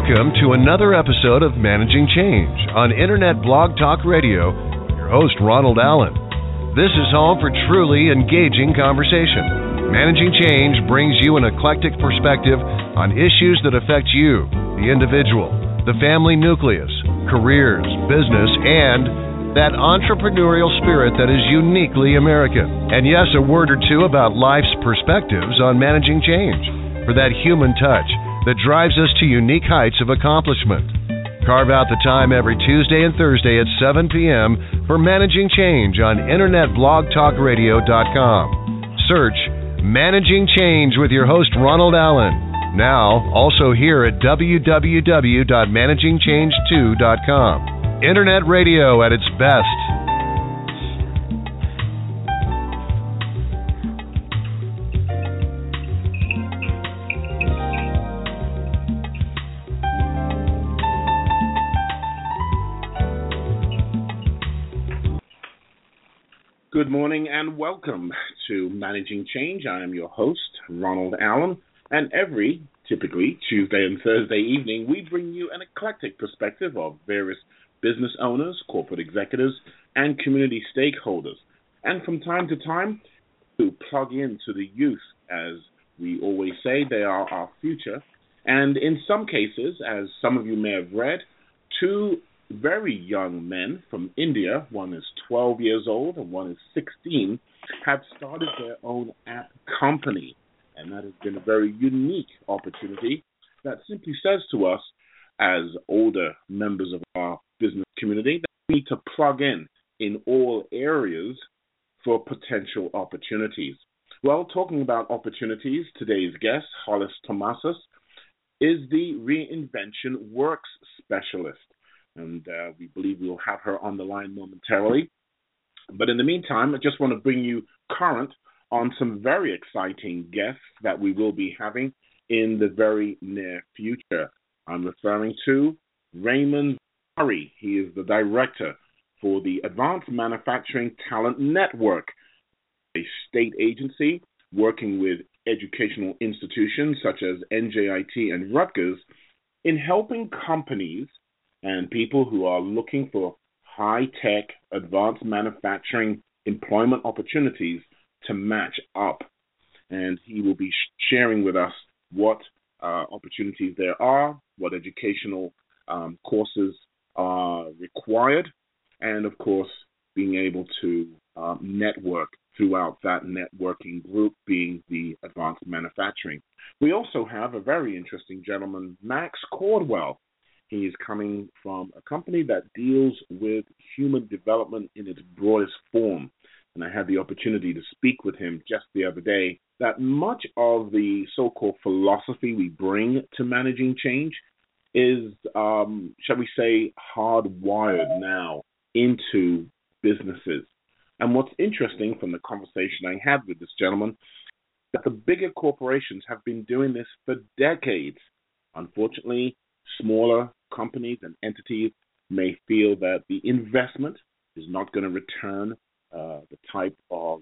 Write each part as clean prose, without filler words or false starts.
Welcome to another episode of Managing Change on Internet Blog Talk Radio. Your host, Ronald Allen. This is home for truly engaging conversation. Managing Change brings you an eclectic perspective on issues that affect you, the individual, the family nucleus, careers, business, and that entrepreneurial spirit that is uniquely American. And yes, a word or two about life's perspectives on managing change for that human touch that drives us to unique heights of accomplishment. Carve out the time every Tuesday and Thursday at 7 p.m. for Managing Change on InternetBlogTalkRadio.com. Search Managing Change with your host, Ronald Allen. Now, also here at www.managingchange2.com. Internet radio at its best. Good morning and welcome to Managing Change. I am your host, Ronald Allen, and every, typically Tuesday and Thursday evening, we bring you an eclectic perspective of various business owners, corporate executives, and community stakeholders. And from time to time, to plug into the youth. As we always say, they are our future. And in some cases, as some of you may have read, two very young men from India, one is 12 years old and one is 16, have started their own app company. And that has been a very unique opportunity that simply says to us, as older members of our business community, that we need to plug in all areas for potential opportunities. Well, talking about opportunities, today's guest, Hollis Tomasas, is the Reinvention Works Specialist. And we believe we'll have her on the line momentarily. But in the meantime, I just want to bring you current on some very exciting guests that we will be having in the very near future. I'm referring to Raymond Murray. He is the director for the Advanced Manufacturing Talent Network, a state agency working with educational institutions such as NJIT and Rutgers in helping companies and people who are looking for high-tech, advanced manufacturing employment opportunities to match up. And he will be sharing with us what opportunities there are, what educational courses are required, and, of course, being able to network throughout that networking group being the advanced manufacturing. We also have a very interesting gentleman, Max Cordwell. He is coming from a company that deals with human development in its broadest form. And I had the opportunity to speak with him just the other day that much of the so-called philosophy we bring to managing change is, shall we say, hardwired now into businesses. And what's interesting from the conversation I had with this gentleman, that the bigger corporations have been doing this for decades. Unfortunately, smaller companies and entities may feel that the investment is not going to return the type of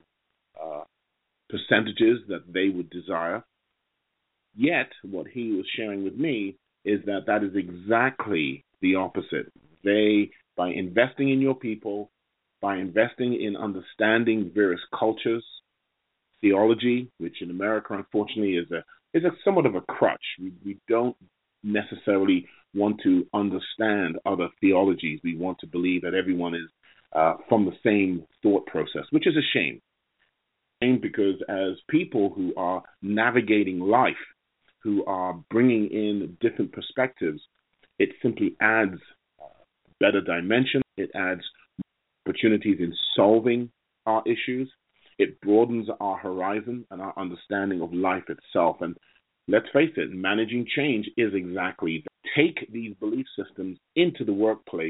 percentages that they would desire. Yet, what he was sharing with me is that that is exactly the opposite. They, by investing in your people, by investing in understanding various cultures, theology, which in America, unfortunately, is a somewhat of a crutch. We don't necessarily want to understand other theologies. We want to believe that everyone is from the same thought process, which is a shame. Because as people who are navigating life, who are bringing in different perspectives, it simply adds better dimension. It adds opportunities in solving our issues. It broadens our horizon and our understanding of life itself. And let's face it, managing change is exactly that. Take these belief systems into the workplace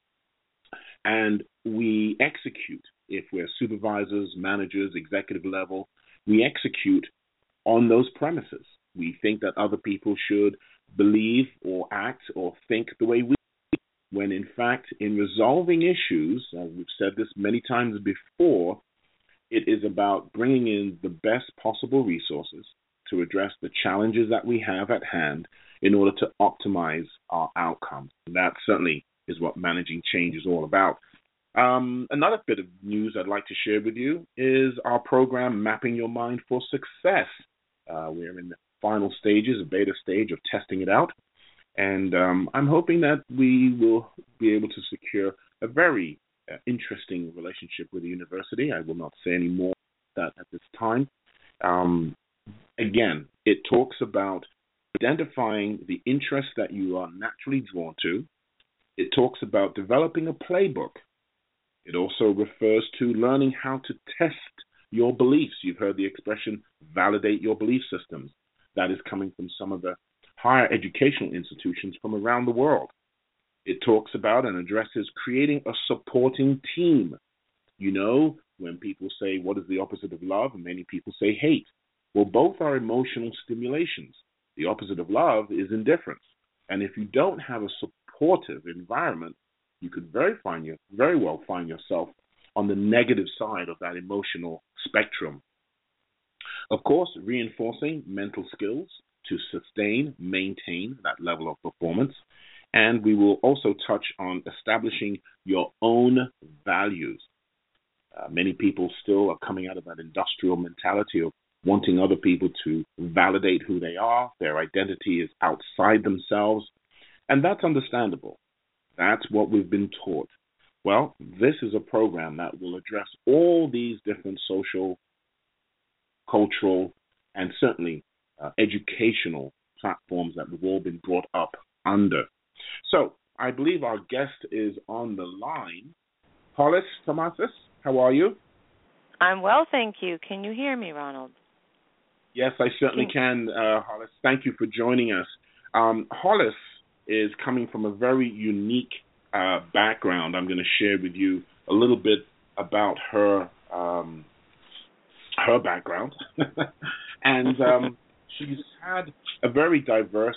and we execute. If we're supervisors, managers, executive level, we execute on those premises. We think that other people should believe or act or think the way we do, when in fact, in resolving issues, as we've said this many times before, it is about bringing in the best possible resources to address the challenges that we have at hand in order to optimize our outcomes. And that certainly is what managing change is all about. Another bit of news I'd like to share with you is our program, Mapping Your Mind for Success. We're in the final stages, a beta stage of testing it out. And I'm hoping that we will be able to secure a very interesting relationship with the university. I will not say any more about that at this time. Again, it talks about identifying the interests that you are naturally drawn to. It talks about developing a playbook. It also refers to learning how to test your beliefs. You've heard the expression, validate your belief systems. That is coming from some of the higher educational institutions from around the world. It talks about and addresses creating a supporting team. You know, when people say, what is the opposite of love? And many people say hate. Well, both are emotional stimulations. The opposite of love is indifference. And if you don't have a supportive environment, you could very well find yourself on the negative side of that emotional spectrum. Of course, reinforcing mental skills to sustain, maintain that level of performance. And we will also touch on establishing your own values. Many people still are coming out of that industrial mentality of wanting other people to validate who they are. Their identity is outside themselves. And that's understandable. That's what we've been taught. Well, this is a program that will address all these different social, cultural, and certainly educational platforms that we've all been brought up under. So I believe our guest is on the line. Hollis Tomasis, how are you? I'm well, thank you. Can you hear me, Ronald? Yes, I certainly can, Hollis. Thank you for joining us. Hollis is coming from a very unique background. I'm going to share with you a little bit about her background. And she's had a very diverse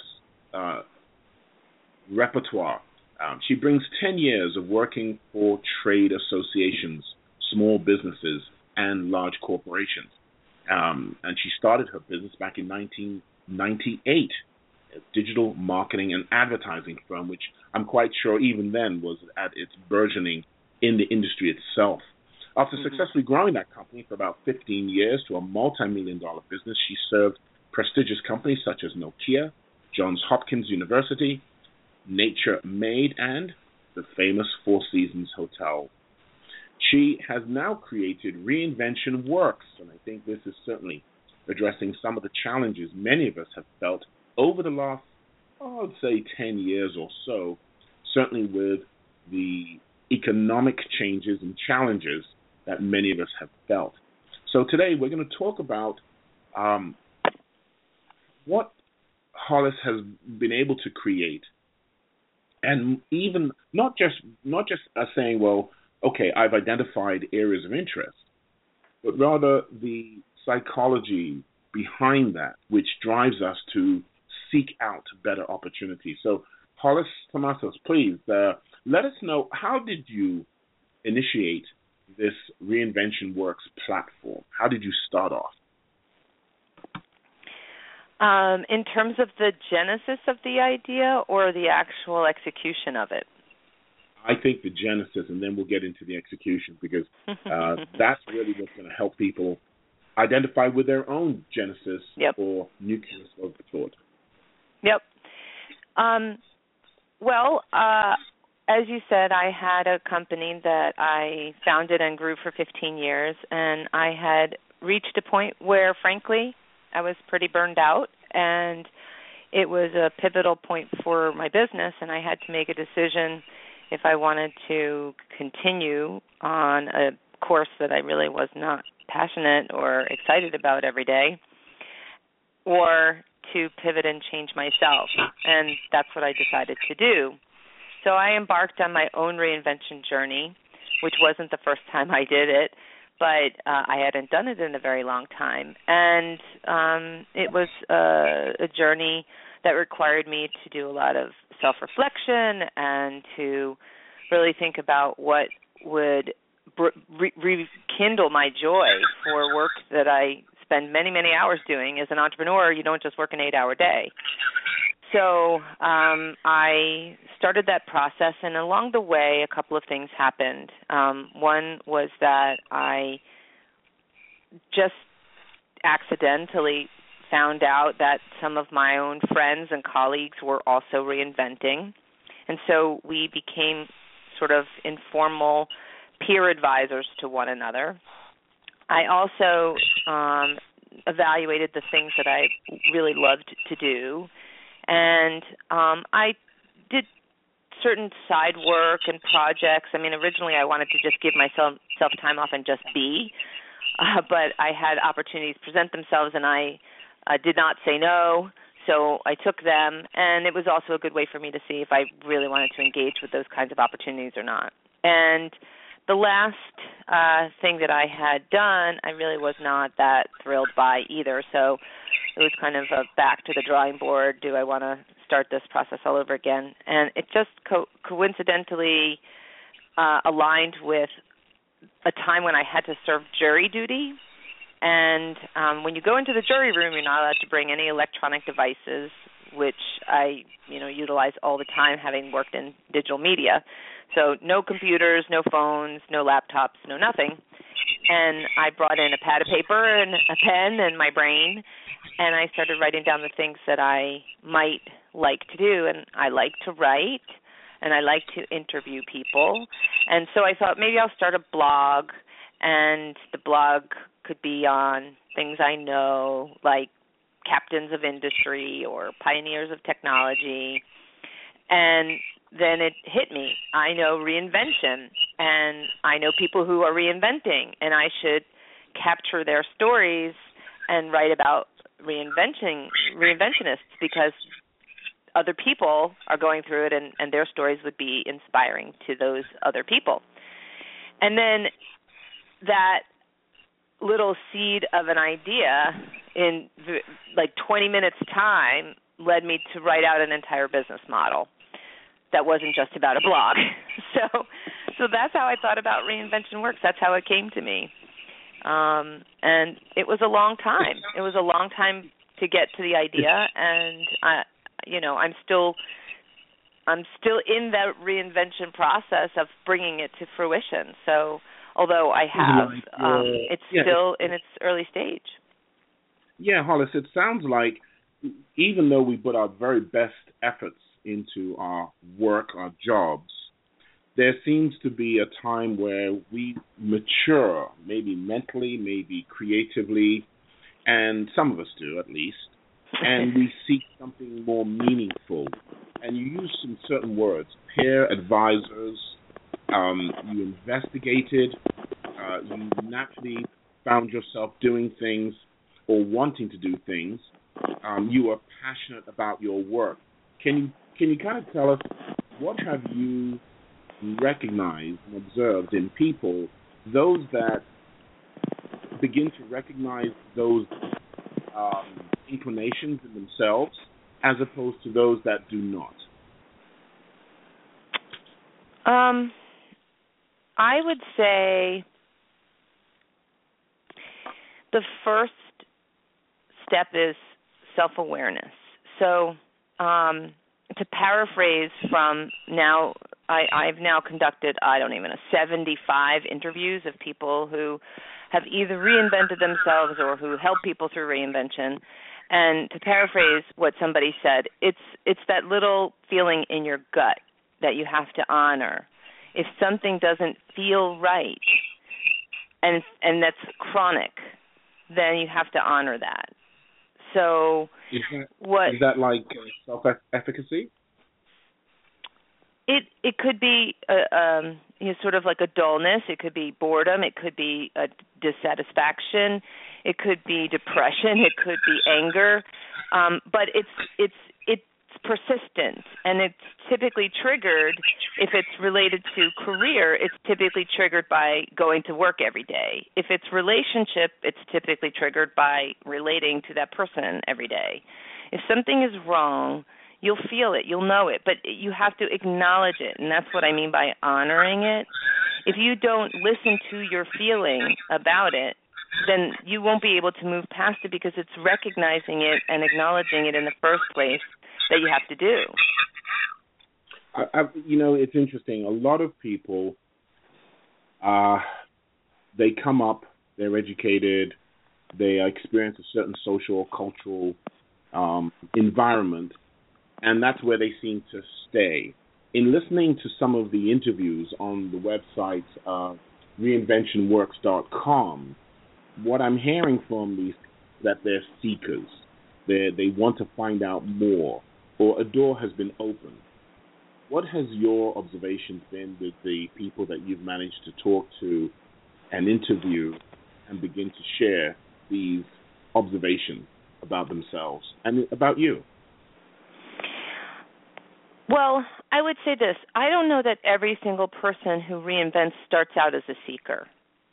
repertoire. She brings 10 years of working for trade associations, small businesses, and large corporations. And she started her business back in 1998, a digital marketing and advertising firm, which I'm quite sure even then was at its burgeoning in the industry itself. After successfully growing that company for about 15 years to a multi-million-dollar business, she served prestigious companies such as Nokia, Johns Hopkins University, Nature Made, and the famous Four Seasons Hotel. She has now created Reinvention Works, and I think this is certainly addressing some of the challenges many of us have felt over the last, I would say, 10 years or so, certainly with the economic changes and challenges that many of us have felt. So today we're going to talk about what Hollis has been able to create, and even not just saying, well, okay, I've identified areas of interest, but rather the psychology behind that, which drives us to seek out better opportunities. So, Hollis Tomasis, please let us know, how did you initiate this Reinvention Works platform? How did you start off? In terms of the genesis of the idea or the actual execution of it? I think the genesis, and then we'll get into the execution, because that's really what's going to help people identify with their own genesis or nucleus of thought. Yep. As you said, I had a company that I founded and grew for 15 years, and I had reached a point where, frankly, I was pretty burned out, and it was a pivotal point for my business, and I had to make a decision if I wanted to continue on a course that I really was not passionate or excited about every day, or to pivot and change myself. And that's what I decided to do. So I embarked on my own reinvention journey, which wasn't the first time I did it, but I hadn't done it in a very long time. And it was a journey that required me to do a lot of self-reflection and to really think about what would rekindle my joy for work that I spend many, many hours doing. As an entrepreneur, you don't just work an 8-hour day. So I started that process, and along the way, a couple of things happened. One was that I just accidentally found out that some of my own friends and colleagues were also reinventing, and so we became sort of informal peer advisors to one another. I also evaluated the things that I really loved to do, and I did certain side work and projects. I mean, originally I wanted to just give myself time off and just be, but I had opportunities present themselves, and I did not say no, so I took them, and it was also a good way for me to see if I really wanted to engage with those kinds of opportunities or not. And the last thing that I had done, I really was not that thrilled by either, so it was kind of a back to the drawing board. Do I want to start this process all over again? And it just coincidentally aligned with a time when I had to serve jury duty. And when you go into the jury room, you're not allowed to bring any electronic devices, which I, utilize all the time, having worked in digital media. So no computers, no phones, no laptops, no nothing. And I brought in a pad of paper and a pen and my brain, and I started writing down the things that I might like to do. And I like to write, and I like to interview people. And so I thought maybe I'll start a blog, and the blog could be on things I know, like captains of industry or pioneers of technology. And then it hit me. I know reinvention, and I know people who are reinventing, and I should capture their stories and write about reinventionists, because other people are going through it, and their stories would be inspiring to those other people. And then that little seed of an idea in like 20 minutes time led me to write out an entire business model that wasn't just about a blog. So that's how I thought about Reinvention Works. That's how it came to me. And it was a long time. It was a long time to get to the idea, and I'm still in that reinvention process of bringing it to fruition. So although I have, it's still in its early stage. Yeah, Hollis, it sounds like even though we put our very best efforts into our work, our jobs, there seems to be a time where we mature, maybe mentally, maybe creatively, and some of us do at least, and we seek something more meaningful. And you use some certain words, peer advisors, you investigated, you naturally found yourself doing things or wanting to do things. You are passionate about your work. Can you kind of tell us, what have you recognized and observed in people, those that begin to recognize those inclinations in themselves as opposed to those that do not? I would say the first step is self-awareness. So to paraphrase from now, I've now conducted, 75 interviews of people who have either reinvented themselves or who help people through reinvention. And to paraphrase what somebody said, it's that little feeling in your gut that you have to honor. If something doesn't feel right, and that's chronic, then you have to honor that. So is that like self-efficacy? It could be sort of like a dullness. It could be boredom. It could be a dissatisfaction. It could be depression. It could be anger. But it's persistent, and it's typically triggered. If it's related to career, it's typically triggered by going to work every day. If it's relationship, it's typically triggered by relating to that person every day. If something is wrong, you'll feel it, you'll know it, but you have to acknowledge it, and that's what I mean by honoring it. If you don't listen to your feeling about it, then you won't be able to move past it, because it's recognizing it and acknowledging it in the first place that you have to do. It's interesting. A lot of people, they come up, they're educated, they experience a certain social or cultural environment, and that's where they seem to stay. In listening to some of the interviews on the website reinventionworks.com, what I'm hearing from these that they're seekers. They want to find out more, or a door has been opened. What has your observations been with the people that you've managed to talk to and interview and begin to share these observations about themselves and about you? Well, I would say this. I don't know that every single person who reinvents starts out as a seeker.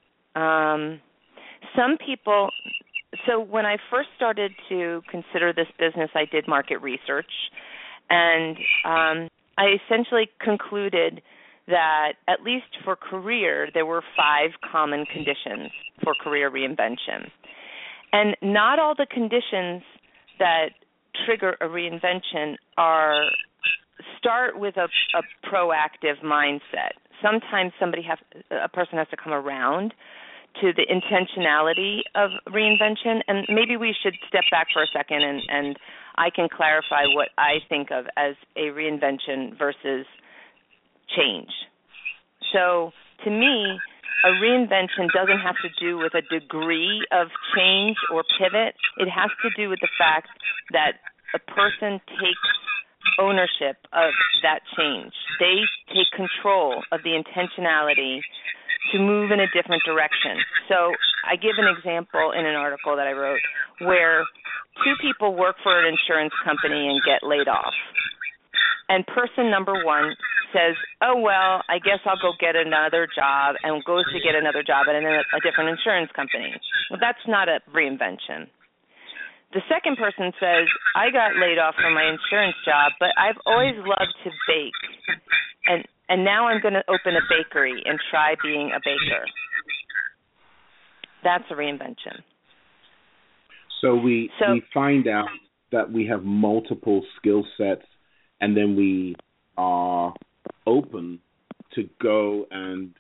Some people, so when I first started to consider this business, I did market research, and I essentially concluded that at least for career, there were 5 common conditions for career reinvention. And not all the conditions that trigger a reinvention start with a proactive mindset. Sometimes a person has to come around to the intentionality of reinvention, and maybe we should step back for a second and I can clarify what I think of as a reinvention versus change. So to me, a reinvention doesn't have to do with a degree of change or pivot. It has to do with the fact that a person takes ownership of that change. They take control of the intentionality to move in a different direction. So I give an example in an article that I wrote where 2 people work for an insurance company and get laid off. And person number 1 says, oh, well, I guess I'll go get another job, and goes to get another job at a different insurance company. Well, that's not a reinvention. The second person says, I got laid off from my insurance job, but I've always loved to bake, and now I'm going to open a bakery and try being a baker. That's a reinvention. So we find out that we have multiple skill sets, and then we are open to go and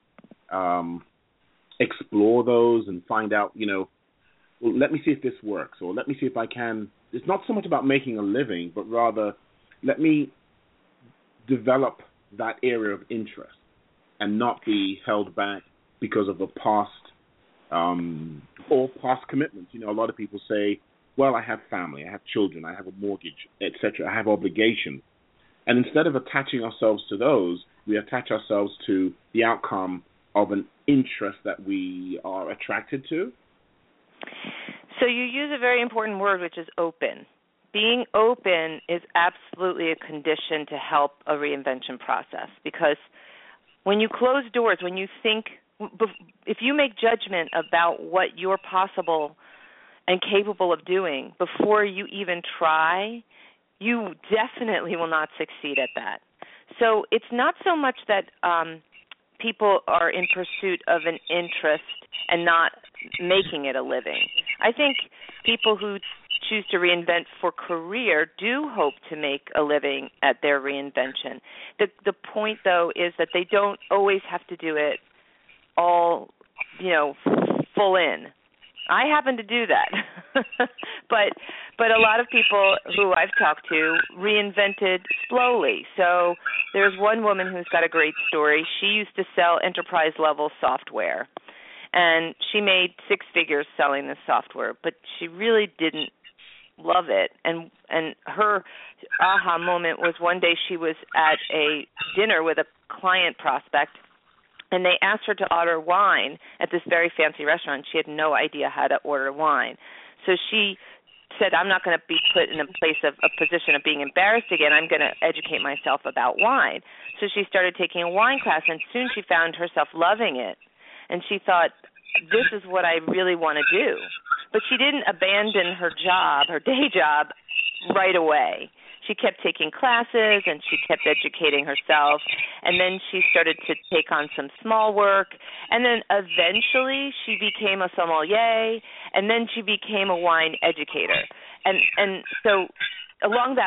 explore those and find out, well, let me see if this works, or let me see if I can. It's not so much about making a living, but rather let me develop that area of interest and not be held back because of a past or past commitments. A lot of people say, well, I have family, I have children, I have a mortgage, etc. I have obligations. And instead of attaching ourselves to those, we attach ourselves to the outcome of an interest that we are attracted to. So you use a very important word, which is open. Being open is absolutely a condition to help a reinvention process, because when you close doors, when you think, if you make judgment about what you're possible and capable of doing before you even try, you definitely will not succeed at that. So it's not so much that people are in pursuit of an interest and not making it a living. I think people who choose to reinvent for career do hope to make a living at their reinvention. The point, though, is that they don't always have to do it all, full in. I happen to do that. but a lot of people who I've talked to reinvented slowly. So there's one woman who's got a great story. She used to sell enterprise-level software, and she made 6 figures selling this software, but she really didn't love it. And her aha moment was one day she was at a dinner with a client prospect, and they asked her to order wine at this very fancy restaurant. She had no idea how to order wine. So she said, I'm not going to be put in a position of being embarrassed again. I'm going to educate myself about wine. So she started taking a wine class, and soon she found herself loving it. And she thought, this is what I really want to do. But she didn't abandon her job, her day job, right away. She kept taking classes, and she kept educating herself, and then she started to take on some small work, and then eventually she became a sommelier, and then she became a wine educator. And so along that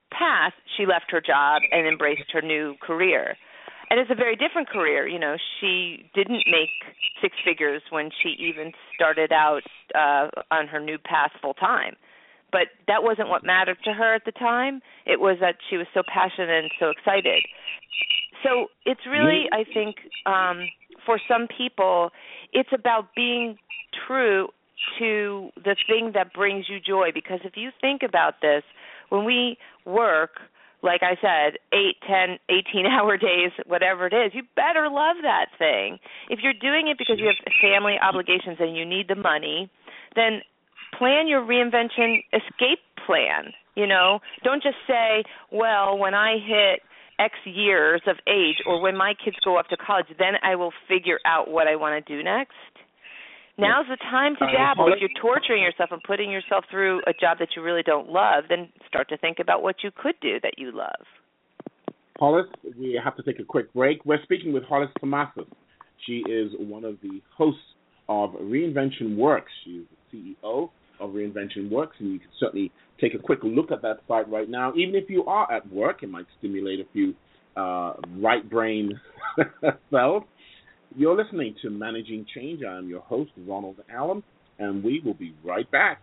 path, she left her job and embraced her new career. And it's a very different career. You know, she didn't make six figures when she even started out on her new path full time. But that wasn't what mattered to her at the time. It was that she was so passionate and so excited. So it's really, I think, for some people, it's about being true to the thing that brings you joy. Because if you think about this, when we work, like I said, 8, 10, 18-hour days, whatever it is, you better love that thing. If you're doing it because you have family obligations and you need the money, then plan your reinvention escape plan. You know, don't just say, well, when I hit X years of age or when my kids go off to college, then I will figure out what I want to do next. Now's the time to dabble. If you're torturing yourself and putting yourself through a job that you really don't love, then start to think about what you could do that you love. Hollis, we have to take a quick break. We're speaking with Hollis Tomassos. She is one of the hosts of Reinvention Works. She's the CEO of Reinvention Works, and you can certainly take a quick look at that site right now. Even if you are at work, it might stimulate a few right brain cells. You're listening to Managing Change. I am your host, Ronald Allen, and we will be right back.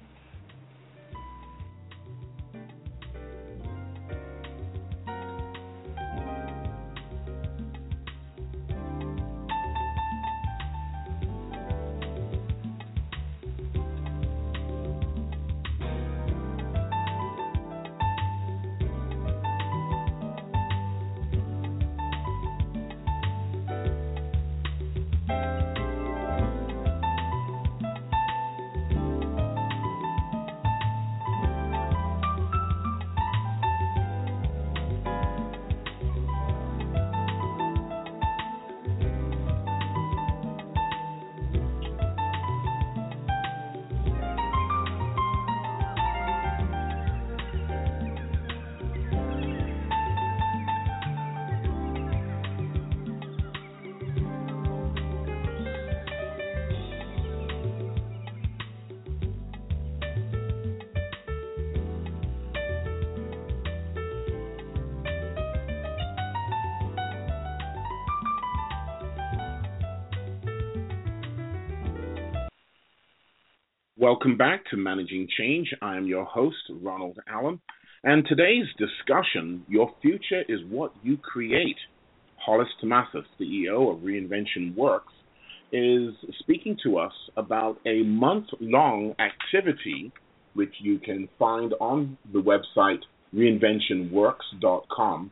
Welcome back to Managing Change. I am your host, Ronald Allen, and today's discussion, Your Future is What You Create. Hollis Tomassos, CEO of Reinvention Works, is speaking to us about a month-long activity which you can find on the website reinventionworks.com.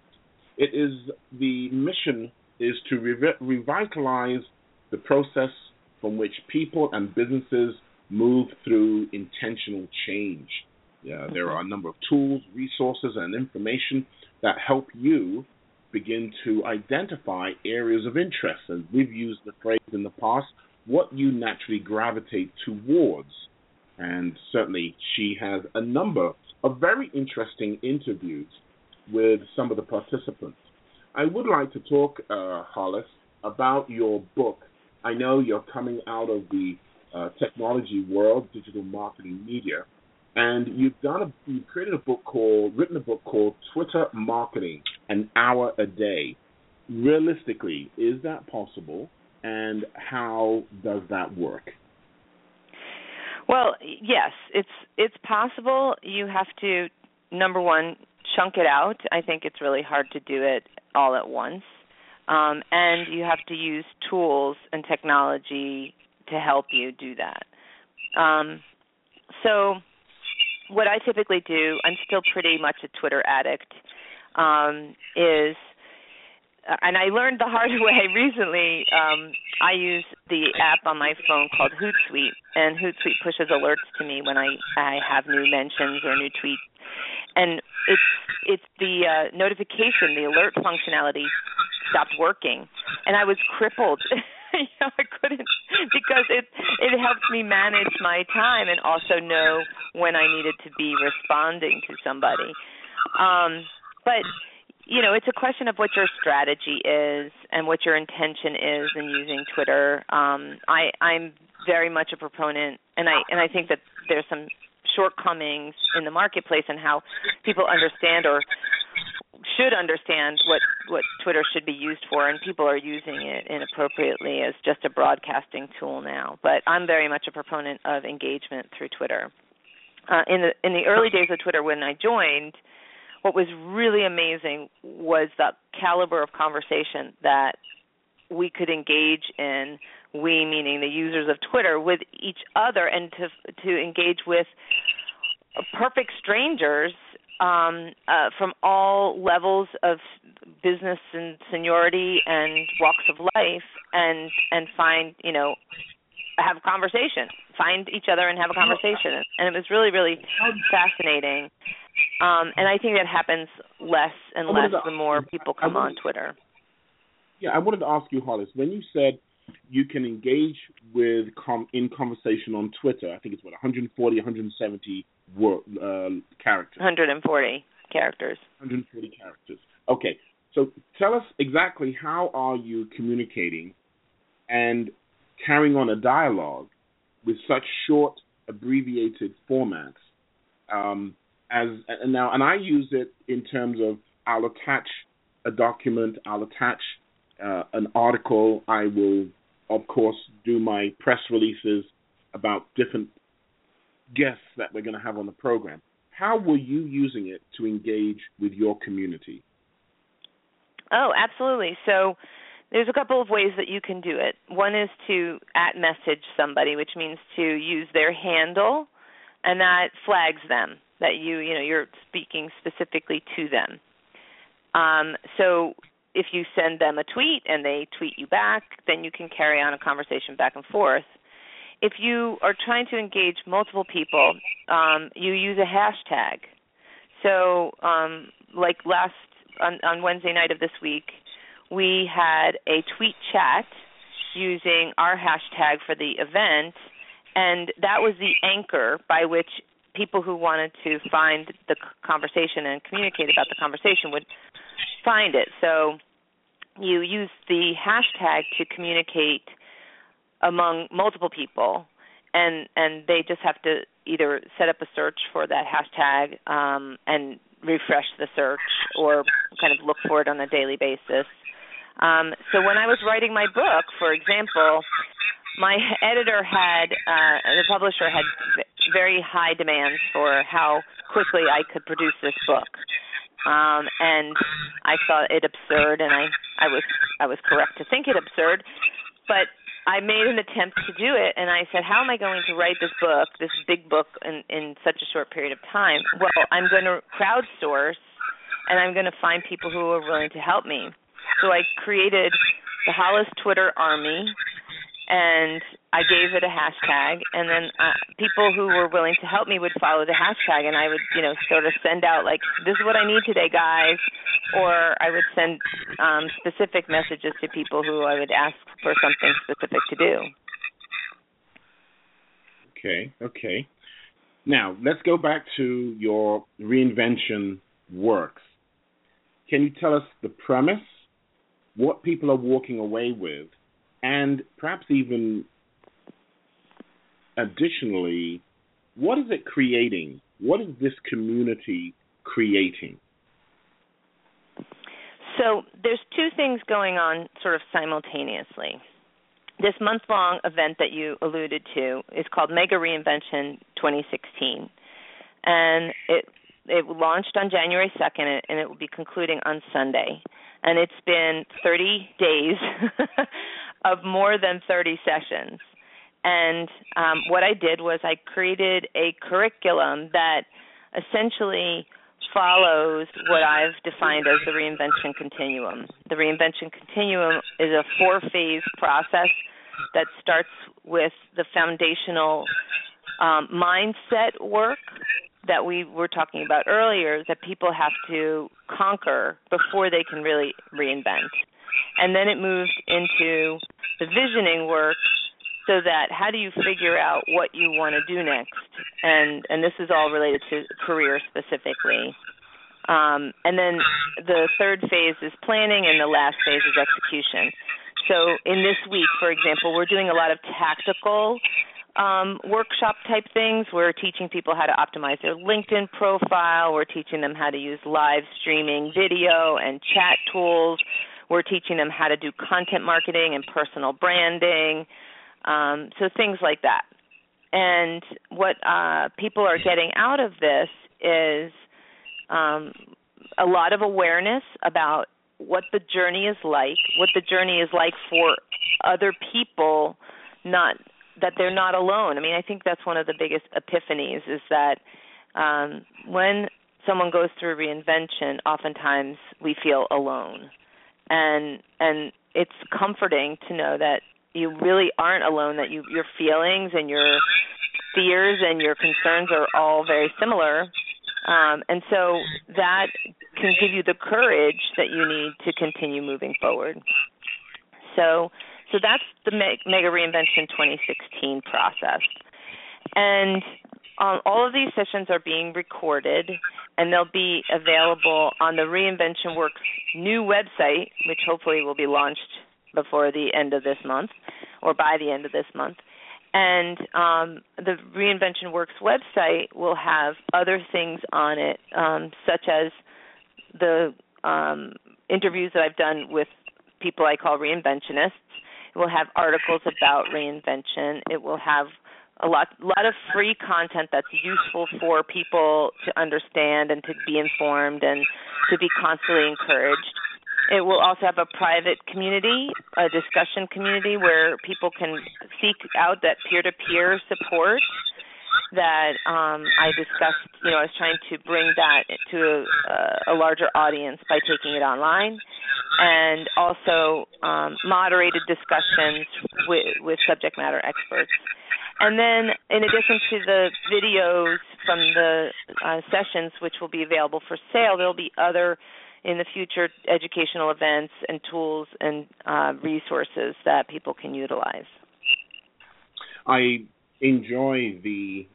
The mission is to revitalize the process from which people and businesses move through intentional change. There are a number of tools, resources, and information that help you begin to identify areas of interest. And we've used the phrase in the past, what you naturally gravitate towards. And certainly she has a number of very interesting interviews with some of the participants. I would like to talk, Hollis, about your book. I know you're coming out of the technology world, digital marketing media, and you've written a book called Twitter Marketing, an Hour a Day. Realistically, is that possible, and how does that work? Well, yes, it's possible. You have to, number one, chunk it out. I think it's really hard to do it all at once, and you have to use tools and technology to help you do that. So what I typically do, I'm still pretty much a Twitter addict, and I learned the hard way recently. I use the app on my phone called Hootsuite, and Hootsuite pushes alerts to me when I have new mentions or new tweets. And it's the notification, the alert functionality stopped working, and I was crippled. I couldn't, because it helps me manage my time and also know when I needed to be responding to somebody. But, it's a question of what your strategy is and what your intention is in using Twitter. I'm very much a proponent, and I think that there's some shortcomings in the marketplace and how people understand or should understand what Twitter should be used for, and people are using it inappropriately as just a broadcasting tool now. But I'm very much a proponent of engagement through Twitter. In the early days of Twitter when I joined, what was really amazing was the caliber of conversation that we could engage in, we meaning the users of Twitter, with each other, and to engage with perfect strangers from all levels of business and seniority and walks of life, and find, have a conversation, find each other and have a conversation. And it was really, really fascinating. And I think that happens less and less the more people come on Twitter. Yeah, I wanted to ask you, Hollis, when you said you can engage with in conversation on Twitter, I think it's 140, 170 characters. 140 characters. 140 characters. Okay, so tell us exactly how are you communicating and carrying on a dialogue with such short, abbreviated formats. And I use it in terms of I'll attach a document, I'll attach an article. I will, of course, do my press releases about different guests that we're going to have on the program. How were you using it to engage with your community? Oh, absolutely. So there's a couple of ways that you can do it. One is to @message somebody, which means to use their handle, and that flags them that you're speaking specifically to them. So if you send them a tweet and they tweet you back, then you can carry on a conversation back and forth. If you are trying to engage multiple people, you use a hashtag. So like on Wednesday night of this week, we had a tweet chat using our hashtag for the event, and that was the anchor by which people who wanted to find the conversation and communicate about the conversation would find it. So you use the hashtag to communicate among multiple people, and they just have to either set up a search for that hashtag and refresh the search, or kind of look for it on a daily basis. So when I was writing my book, for example, my editor the publisher had very high demands for how quickly I could produce this book. And I thought it absurd, and I was correct to think it absurd, but I made an attempt to do it, and I said, how am I going to write this book, this big book, in such a short period of time? Well, I'm going to crowdsource, and I'm going to find people who are willing to help me. So I created the Hollis Twitter Army, and I gave it a hashtag, and then people who were willing to help me would follow the hashtag, and I would, sort of send out, like, this is what I need today, guys, or I would send specific messages to people who I would ask for something specific to do. Okay. Now, let's go back to your reinvention works. Can you tell us the premise, what people are walking away with, and perhaps even additionally, what is it creating? What is this community creating? So there's two things going on sort of simultaneously. This month-long event that you alluded to is called Mega Reinvention 2016. And it launched on January 2nd, and it will be concluding on Sunday. And it's been 30 days of more than 30 sessions. And what I did was I created a curriculum that essentially follows what I've defined as the reinvention continuum. The reinvention continuum is a 4-phase process that starts with the foundational mindset work that we were talking about earlier, that people have to conquer before they can really reinvent. And then it moved into the visioning work, so that how do you figure out what you want to do next? And this is all related to career specifically. And then the third phase is planning, and the last phase is execution. So in this week, for example, we're doing a lot of tactical workshop type things. We're teaching people how to optimize their LinkedIn profile. We're teaching them how to use live streaming video and chat tools. We're teaching them how to do content marketing and personal branding, so things like that. And what people are getting out of this is a lot of awareness about what the journey is like, for other people, not that they're not alone. I mean, I think that's one of the biggest epiphanies is that when someone goes through reinvention, oftentimes we feel alone. And it's comforting to know that you really aren't alone, that your feelings and your fears and your concerns are all very similar. And so that can give you the courage that you need to continue moving forward. So that's the Mega Reinvention 2016 process. And all of these sessions are being recorded, and they'll be available on the Reinvention Works new website, which hopefully will be launched before the end of this month or by the end of this month. And the Reinvention Works website will have other things on it, such as the interviews that I've done with people I call reinventionists. It will have articles about reinvention. It will have a lot of free content that's useful for people to understand and to be informed and to be constantly encouraged. It will also have a private community, a discussion community where people can seek out that peer-to-peer support that I discussed. I was trying to bring that to a larger audience by taking it online, and also moderated discussions with subject matter experts. And then in addition to the videos from the sessions, which will be available for sale, there will be other in the future educational events and tools and resources that people can utilize. I enjoy the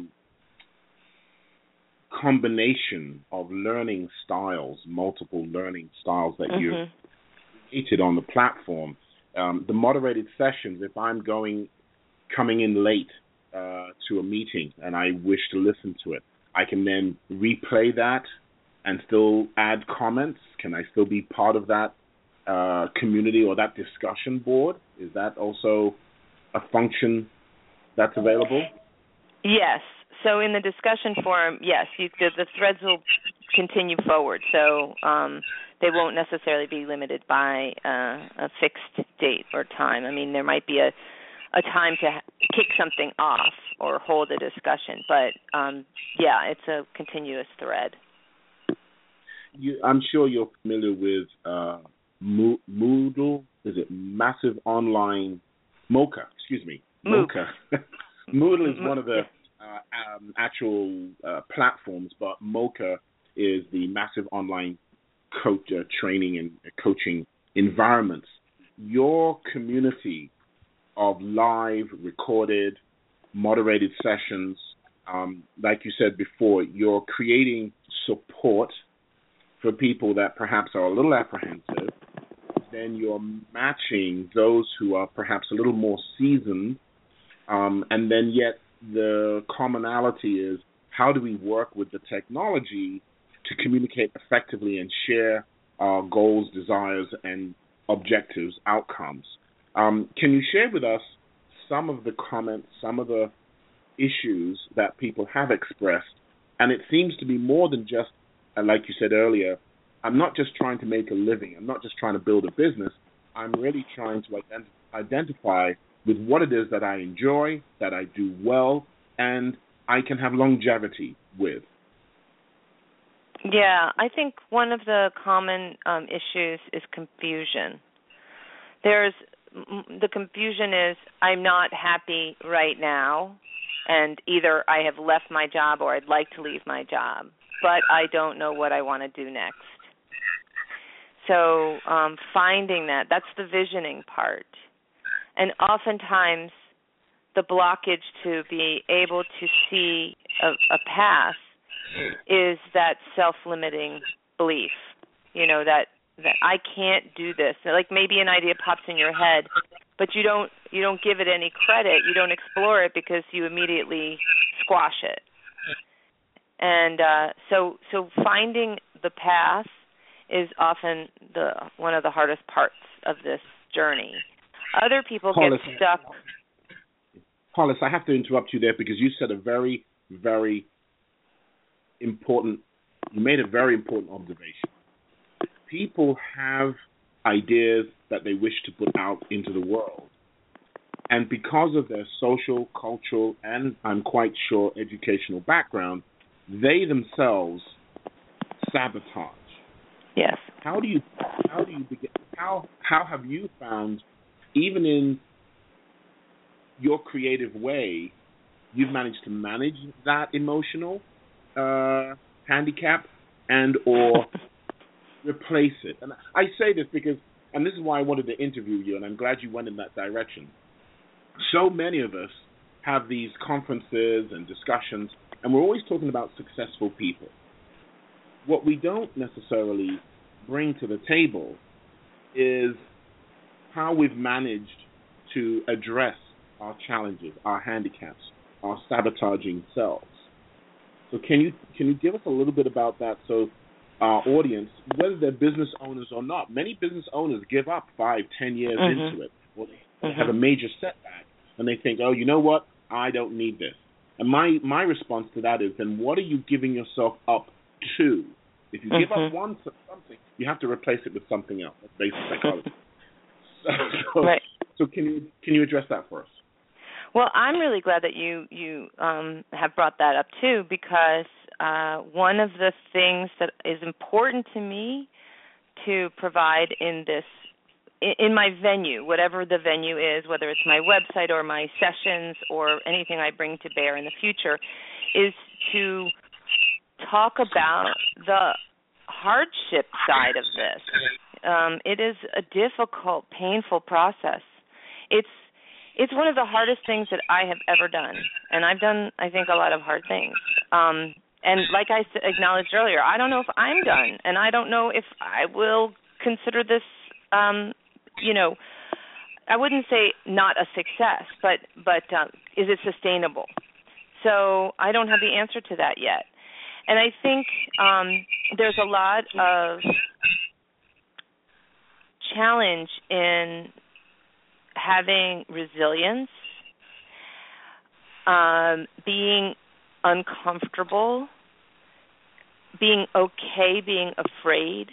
combination of learning styles, multiple learning styles that you created on the platform. The moderated sessions, if I'm coming in late to a meeting and I wish to listen to it, I can then replay that and still add comments. Can I still be part of that community or that discussion board? Is that also a function that's available? Yes. So in the discussion forum, yes, the threads will continue forward. So they won't necessarily be limited by a fixed date or time. I mean, there might be a time to kick something off or hold a discussion. But, it's a continuous thread. I'm sure you're familiar with Moodle. Is it Massive Online? MOCA, excuse me. MOCA. Moodle is one of the actual platforms, but MOCA is the Massive Online training and coaching environments. Your community of live, recorded, moderated sessions, like you said before, you're creating support for people that perhaps are a little apprehensive. Then you're matching those who are perhaps a little more seasoned, and then yet the commonality is how do we work with the technology to communicate effectively and share our goals, desires, and objectives, outcomes. Can you share with us some of the comments, some of the issues that people have expressed? And it seems to be more than just, like you said earlier, I'm not just trying to make a living. I'm not just trying to build a business. I'm really trying to identify with what it is that I enjoy, that I do well, and I can have longevity with. Yeah, I think one of the common issues is confusion. The confusion is I'm not happy right now, and either I have left my job or I'd like to leave my job, but I don't know what I want to do next. So finding that's the visioning part. And oftentimes the blockage to be able to see a path is that self-limiting belief, that I can't do this. Like maybe an idea pops in your head, but you don't You don't give it any credit. You don't explore it because you immediately squash it. And so finding the path is often one of the hardest parts of this journey. Other people get stuck. Hollis, I have to interrupt you there because you said a very, very important, you made a very important observation. People have ideas that they wish to put out into the world. And because of their social, cultural, and I'm quite sure educational background, they themselves sabotage. Yes. How do you begin? How have you found, even in your creative way, you've managed to manage that emotional handicap and or replace it? And I say this because, and this is why I wanted to interview you, and I'm glad you went in that direction. So many of us have these conferences and discussions, and we're always talking about successful people. What we don't necessarily bring to the table is how we've managed to address our challenges, our handicaps, our sabotaging selves. So can you give us a little bit about that so our audience, whether they're business owners or not, many business owners give up 5-10 years into it, or they have a major setback, and they think, oh, you know what, I don't need this. And my response to that is, then what are you giving yourself up to? If you give up something, you have to replace it with something else. That's basic psychology. Right. So can you address that for us? Well, I'm really glad that you have brought that up too, because one of the things that is important to me to provide in my venue, whatever the venue is, whether it's my website or my sessions or anything I bring to bear in the future, is to talk about the hardship side of this. It is a difficult, painful process. It's one of the hardest things that I have ever done, and I've done, I think, a lot of hard things. And like I acknowledged earlier, I don't know if I'm done, and I don't know if I will consider this, I wouldn't say not a success, but is it sustainable? So I don't have the answer to that yet. And I think there's a lot of challenge in having resilience, being uncomfortable, being okay, being afraid,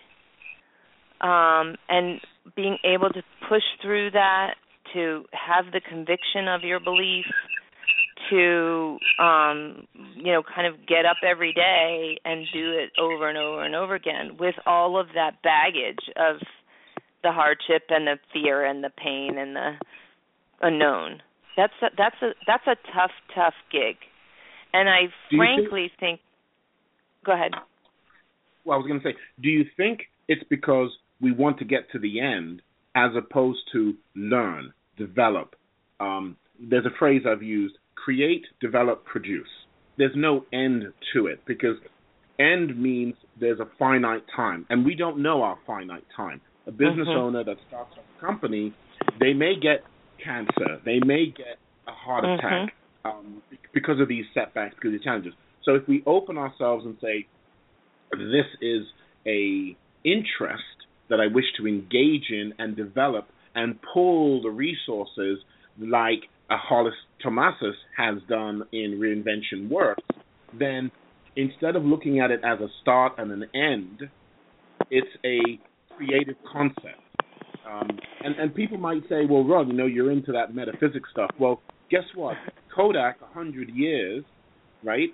and being able to push through that, to have the conviction of your belief, to kind of get up every day and do it over and over and over again with all of that baggage of the hardship and the fear and the pain and the unknown. That's a tough gig, and I frankly think. Go ahead. Well, I was going to say, do you think it's because we want to get to the end as opposed to learn, develop? There's a phrase I've used: create, develop, produce. There's no end to it, because end means there's a finite time, and we don't know our finite time. A business owner that starts a company, they may get cancer, they may get a heart attack because of these setbacks, because of the challenges. So if we open ourselves and say, this is a interest that I wish to engage in and develop and pull the resources like a Hollis Tomasis has done in Reinvention Works, then instead of looking at it as a start and an end, it's a creative concept. And people might say, well, Ron, you're into that metaphysics stuff. Well, guess what? Kodak, 100 years, right?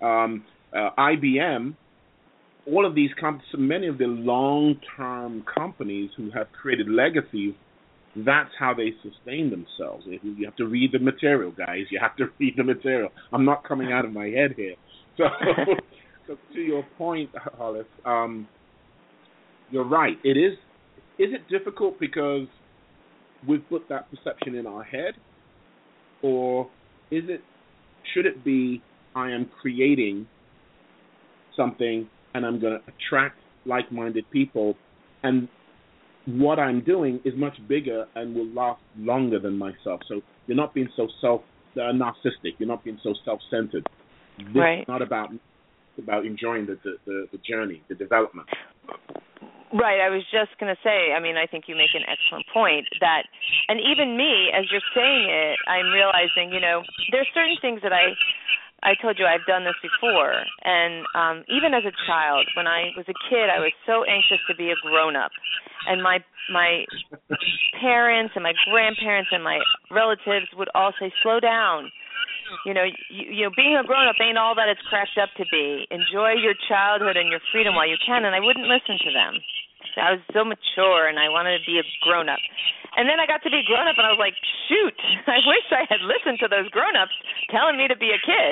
IBM, all of these companies, many of the long-term companies who have created legacies, that's how they sustain themselves. You have to read the material, guys. You have to read the material. I'm not coming out of my head here. So to your point, Hollis, you're right. It is. Is it difficult because we've put that perception in our head, or should it be, I am creating something and I'm going to attract like-minded people, and what I'm doing is much bigger and will last longer than myself. So you're not being so narcissistic. You're not being so self-centered. This right. is not about enjoying the journey, the development. Right. I was just going to say, I mean, I think you make an excellent point that, and even me, as you're saying it, I'm realizing, there's certain things that I told you I've done this before. And even as a child, when I was a kid, I was so anxious to be a grown-up. And my parents and my grandparents and my relatives would all say, slow down. Being a grown-up ain't all that it's cracked up to be. Enjoy your childhood and your freedom while you can. And I wouldn't listen to them. I was so mature, and I wanted to be a grown-up. And then I got to be a grown-up, and I was like, shoot, I wish I had listened to those grown-ups telling me to be a kid.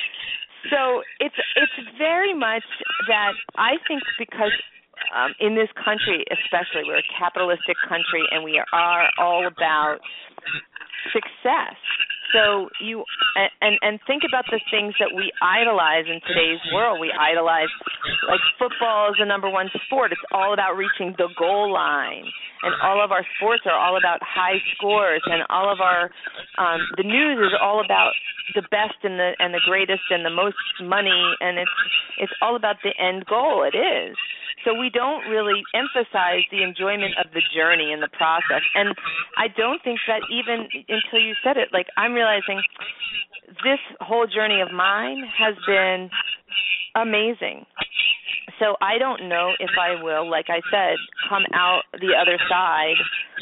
So it's very much that I think because in this country especially, we're a capitalistic country, and we are all about success. So you and think about the things that we idolize in today's world. We idolize, like, football is the number one sport. It's all about reaching the goal line, and all of our sports are all about high scores, and all of our the news is all about the best and the greatest and the most money, and it's all about the end goal. It is. So we don't really emphasize the enjoyment of the journey and the process. And I don't think that even until you said it, like, I'm realizing this whole journey of mine has been amazing. So I don't know if I will, like I said, come out the other side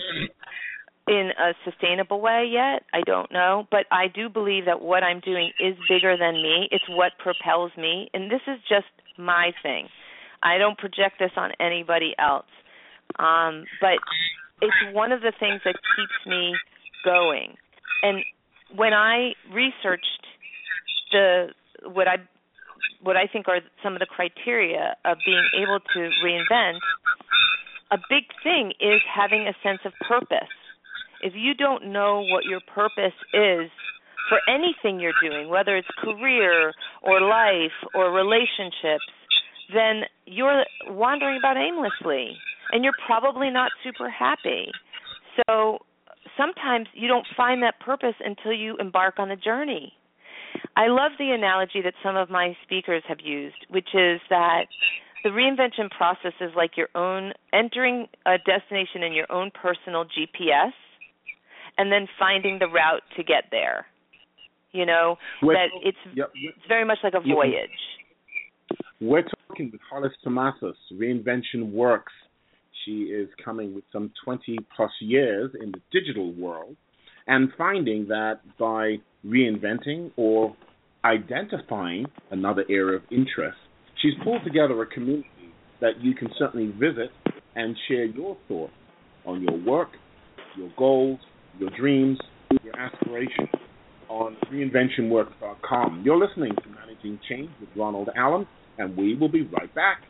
in a sustainable way yet. I don't know. But I do believe that what I'm doing is bigger than me. It's what propels me. And this is just my thing. I don't project this on anybody else. But it's one of the things that keeps me going. And when I researched what I think are some of the criteria of being able to reinvent, a big thing is having a sense of purpose. If you don't know what your purpose is for anything you're doing, whether it's career or life or relationships, then you're wandering about aimlessly, and you're probably not super happy. So sometimes you don't find that purpose until you embark on the journey. I love the analogy that some of my speakers have used, which is that the reinvention process is like your own entering a destination in your own personal GPS and then finding the route to get there. It's very much like a voyage. We're talking with Hollis Tomassos, Reinvention Works. She is coming with some 20-plus years in the digital world and finding that by reinventing or identifying another area of interest, she's pulled together a community that you can certainly visit and share your thoughts on your work, your goals, your dreams, your aspirations on reinventionworks.com. You're listening to Managing Change with Ronald Allen, and we will be right back.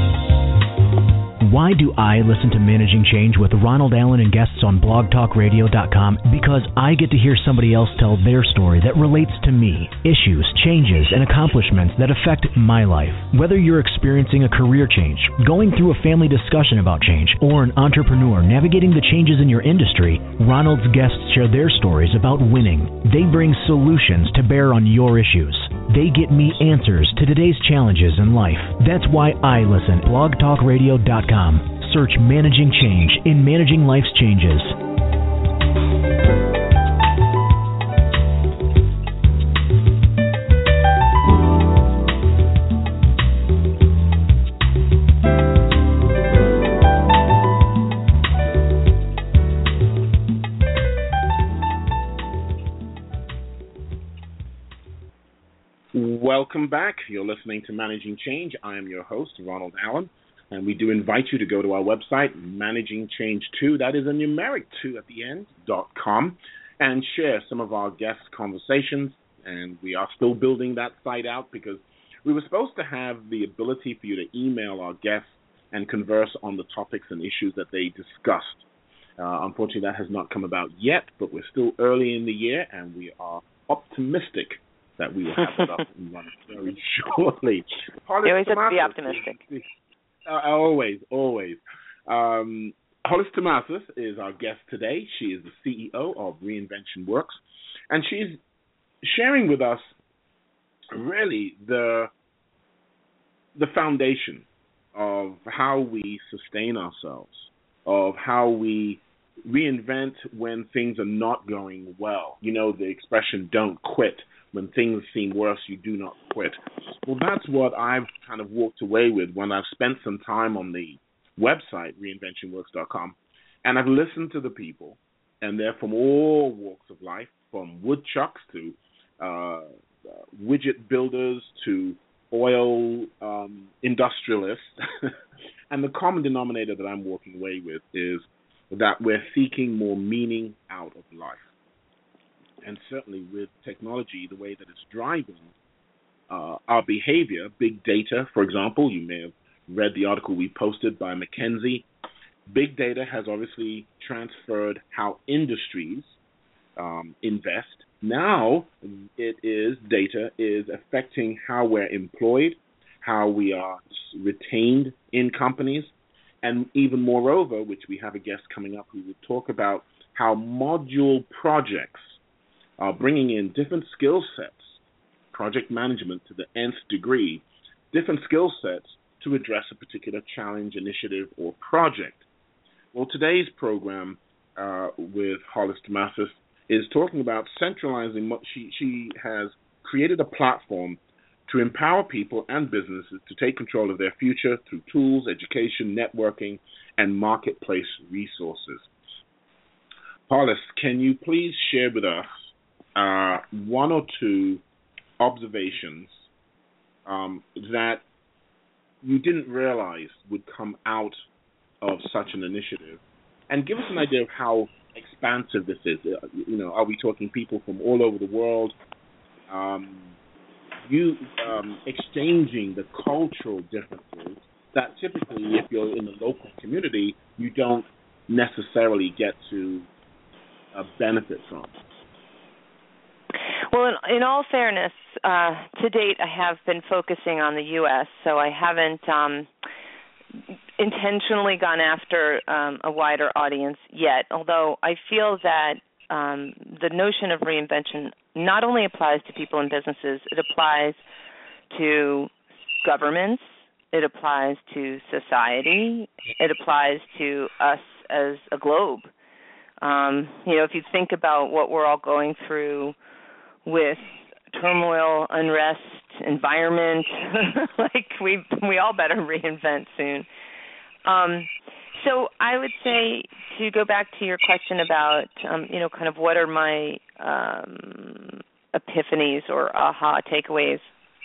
Why do I listen to Managing Change with Ronald Allen and guests on blogtalkradio.com? Because I get to hear somebody else tell their story that relates to me, issues, changes, and accomplishments that affect my life. Whether you're experiencing a career change, going through a family discussion about change, or an entrepreneur navigating the changes in your industry, Ronald's guests share their stories about winning. They bring solutions to bear on your issues. They get me answers to today's challenges in life. That's why I listen. blogtalkradio.com. Search Managing Change in Managing Life's Changes. Welcome back. You're listening to Managing Change. I am your host, Ronald Allen. And we do invite you to go to our website, Managing Change 2, that is a numeric 2 at the end, .com, and share some of our guest conversations. And we are still building that site out because we were supposed to have the ability for you to email our guests and converse on the topics and issues that they discussed. Unfortunately, that has not come about yet, but we're still early in the year, and we are optimistic that we will have it up and running very shortly. You always have to be optimistic. Always. Hollis Tomassis is our guest today. She is the CEO of Reinvention Works, and she's sharing with us really the foundation of how we sustain ourselves, of how we reinvent when things are not going well. You know the expression, don't quit. When things seem worse, you do not quit. Well, that's what I've kind of walked away with when I've spent some time on the website, reinventionworks.com, and I've listened to the people, and they're from all walks of life, from woodchucks to widget builders to oil industrialists. And the common denominator that I'm walking away with is that we're seeking more meaning out of life. And certainly with technology, the way that it's driving our behavior, big data, for example, you may have read the article we posted by McKinsey. Big data has obviously transferred how industries invest. Now data is affecting how we're employed, how we are retained in companies, and even moreover, which we have a guest coming up who will talk about how module projects are bringing in different skill sets, project management to the nth degree, different skill sets to address a particular challenge, initiative, or project. Well, today's program with Hollis Tomassis is talking about centralizing. She has created a platform to empower people and businesses to take control of their future through tools, education, networking, and marketplace resources. Hollis, can you please share with us one or two observations that you didn't realize would come out of such an initiative, and give us an idea of how expansive this is? Are we talking people from all over the world? Exchanging the cultural differences that typically, if you're in the local community, you don't necessarily get to benefit from. Well, in all fairness, to date, I have been focusing on the U.S., so I haven't intentionally gone after a wider audience yet, although I feel that the notion of reinvention not only applies to people and businesses, it applies to governments, it applies to society, it applies to us as a globe. If you think about what we're all going through with turmoil, unrest, environment, like we all better reinvent soon. So I would say, to go back to your question about, kind of what are my epiphanies or aha takeaways.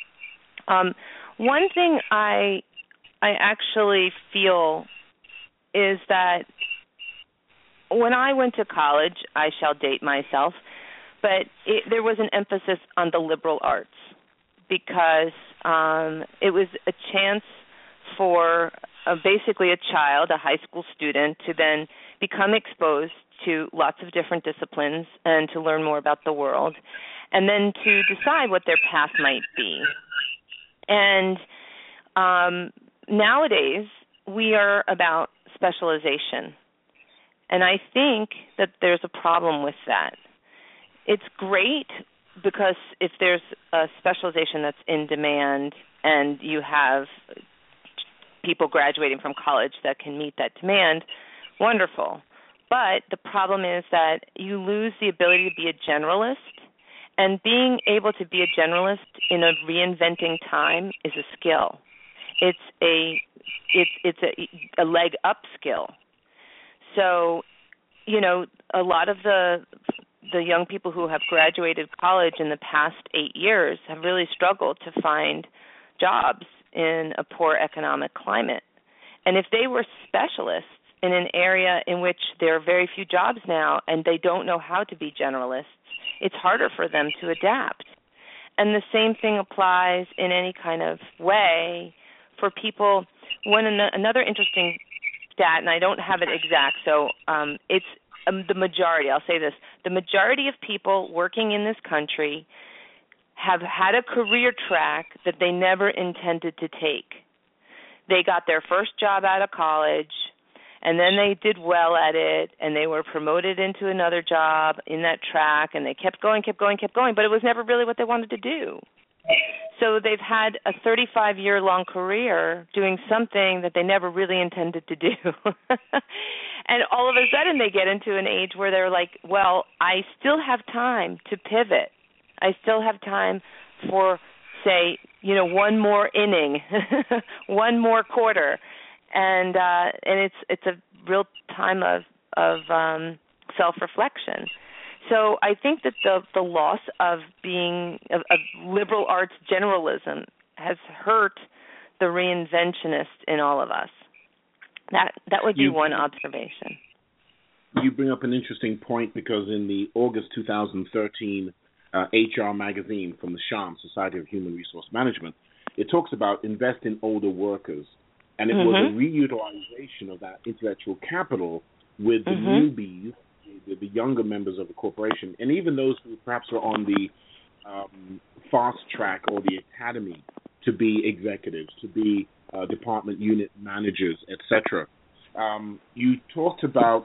One thing I actually feel is that when I went to college, I shall date myself, but there was an emphasis on the liberal arts because it was a chance for basically a child, a high school student, to then become exposed to lots of different disciplines and to learn more about the world, and then to decide what their path might be. And nowadays, we are about specialization. And I think that there's a problem with that. It's great because if there's a specialization that's in demand and you have people graduating from college that can meet that demand, wonderful. But the problem is that you lose the ability to be a generalist, and being able to be a generalist in a reinventing time is a skill. It's a leg up skill. So, a lot of the young people who have graduated college in the past 8 years have really struggled to find jobs in a poor economic climate. And if they were specialists in an area in which there are very few jobs now and they don't know how to be generalists, it's harder for them to adapt. And the same thing applies in any kind of way for people. Another interesting stat, and I don't have it exact, so it's the majority, I'll say this, the majority of people working in this country have had a career track that they never intended to take. They got their first job out of college, And then they did well at it, and they were promoted into another job in that track, and they kept going, but it was never really what they wanted to do. So they've had a 35-year-long career doing something that they never really intended to do. And all of a sudden they get into an age where they're like, well, I still have time to pivot. I still have time for, say, one more inning, one more quarter. And it's a real time of self-reflection. So I think that the loss of being of liberal arts generalism has hurt the reinventionist in all of us. That would be one observation. You bring up an interesting point, because in the August 2013 HR magazine from the SHAM, Society of Human Resource Management, it talks about invest in older workers. And it was a reutilization of that intellectual capital with the newbies, the younger members of the corporation, and even those who perhaps were on the fast track or the academy to be executives, to be department unit managers, etc. You talked about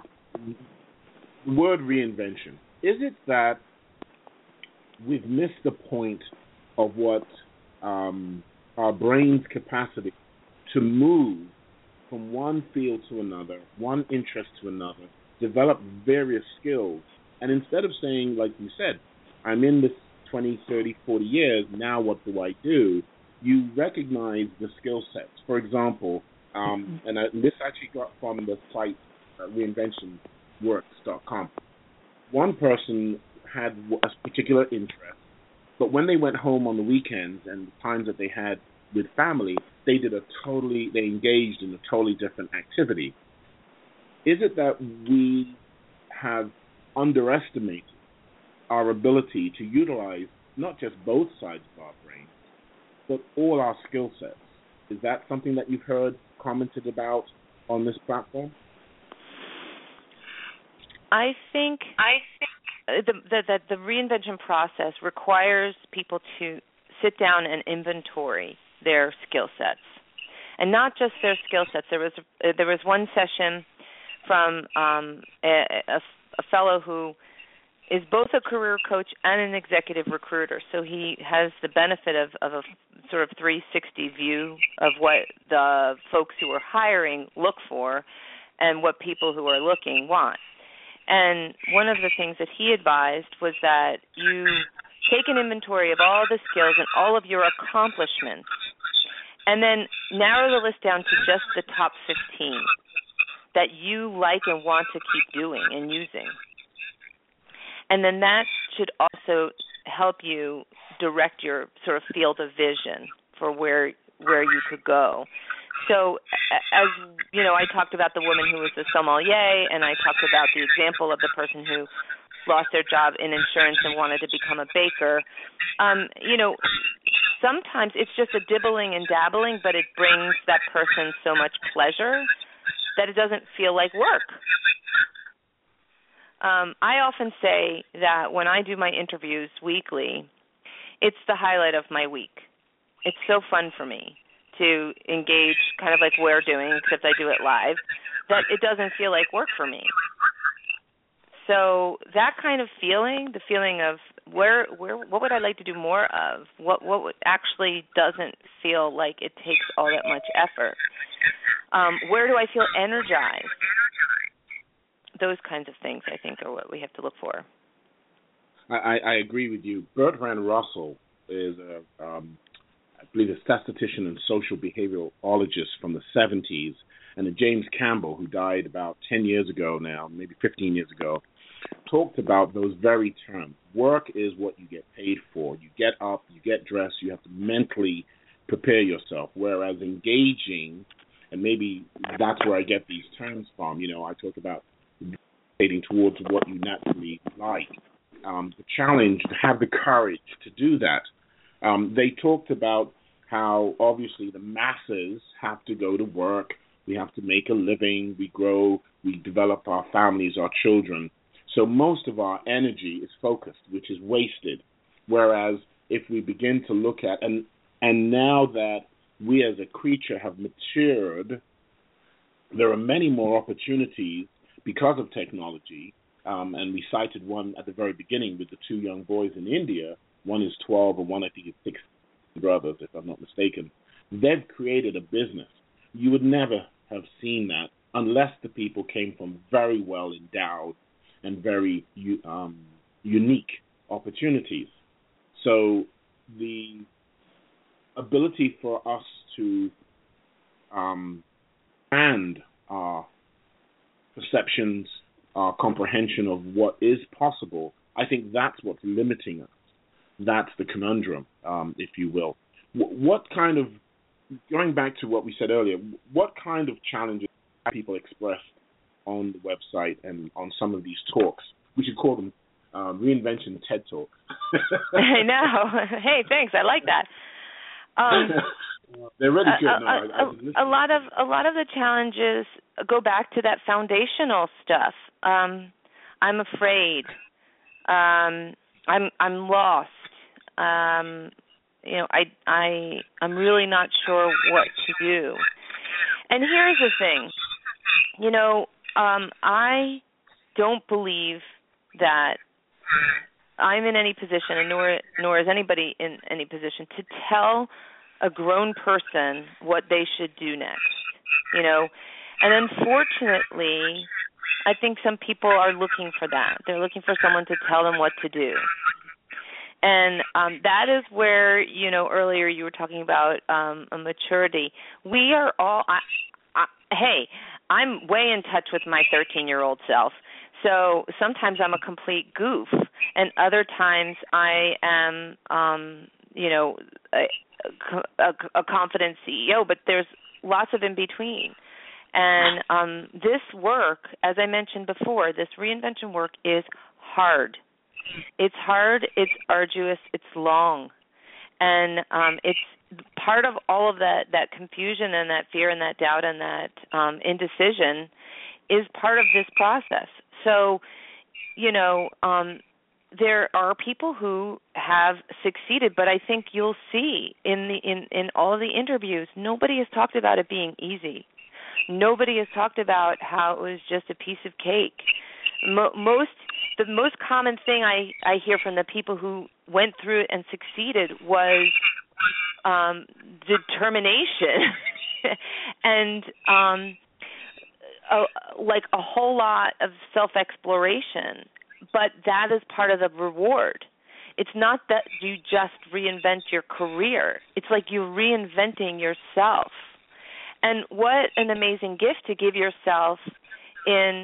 the word reinvention. Is it that we've missed the point of what our brain's capacity to move from one field to another, one interest to another, develop various skills, and instead of saying, like you said, I'm in this 20, 30, 40 years, now what do I do? You recognize the skill sets. For example, this actually got from the site reinventionworks.com. One person had a particular interest, but when they went home on the weekends and the times that they had with family, they engaged in a totally different activity. Is it that we have underestimated our ability to utilize not just both sides of our brain, but all our skill sets? Is that something that you've heard commented about on this platform? I think that the reinvention process requires people to sit down and inventory their skill sets, and not just their skill sets. There was one session from a fellow who is both a career coach and an executive recruiter, so he has the benefit of a sort of 360 view of what the folks who are hiring look for and what people who are looking want. And one of the things that he advised was that you take an inventory of all the skills and all of your accomplishments, and then narrow the list down to just the top 15 that you like and want to keep doing and using. And then that should also help you direct your sort of field of vision for where you could go. So, as you know, I talked about the woman who was a sommelier, and I talked about the example of the person who lost their job in insurance and wanted to become a baker. Sometimes it's just a dibbling and dabbling, but it brings that person so much pleasure that it doesn't feel like work. I often say that when I do my interviews weekly, it's the highlight of my week. It's so fun for me to engage, kind of like we're doing, except I do it live, that it doesn't feel like work for me. So that kind of feeling, the feeling of what would I like to do more of? What actually doesn't feel like it takes all that much effort? Where do I feel energized? Those kinds of things, I think, are what we have to look for. I agree with you. Bertrand Russell is I believe a statistician and social behaviorologist from the 70s, and James Campbell, who died about 10 years ago now, maybe 15 years ago, talked about those very terms. Work is what you get paid for. You get up, you get dressed, you have to mentally prepare yourself, whereas engaging, and maybe that's where I get these terms from, I talk about gravitating towards what you naturally like. The challenge to have the courage to do that. They talked about how obviously the masses have to go to work. We have to make a living. We grow. We develop our families, our children. So most of our energy is focused, which is wasted. Whereas if we begin to look at, and now that we as a creature have matured there are many more opportunities because of technology. And we cited one at the very beginning with the two young boys in India. One is 12 and one, I think, is 6 brothers, if I'm not mistaken. They've created a business. You would never have seen that unless the people came from very well endowed and very unique opportunities. So the ability for us to expand our perceptions, our comprehension of what is possible, I think that's what's limiting us. That's the conundrum, if you will. What kind of, going back to what we said earlier, what kind of challenges have people expressed on the website and on some of these talks? We should call them reinvention TED Talks. I know. Hey, thanks. I like that. They're really good. A lot of the challenges go back to that foundational stuff. I'm afraid. I'm lost. I'm really not sure what to do. And here's the thing. I don't believe that I'm in any position, and nor is anybody in any position, to tell a grown person what they should do next. And unfortunately, I think some people are looking for that. They're looking for someone to tell them what to do. And that is where, earlier you were talking about a maturity. We are all, hey, I'm way in touch with my 13-year-old self. So sometimes I'm a complete goof, and other times I am, a confident CEO, but there's lots of in between. And this work, as I mentioned before, this reinvention work is hard. It's hard, it's arduous, it's long. And it's part of all of that confusion and that fear and that doubt and that indecision is part of this process. So, there are people who have succeeded, but I think you'll see in all of the interviews, nobody has talked about it being easy. Nobody has talked about how it was just a piece of cake. The most common thing I hear from the people who went through it and succeeded was determination and like a whole lot of self-exploration. But that is part of the reward. It's not that you just reinvent your career. It's like you're reinventing yourself. And what an amazing gift to give yourself in,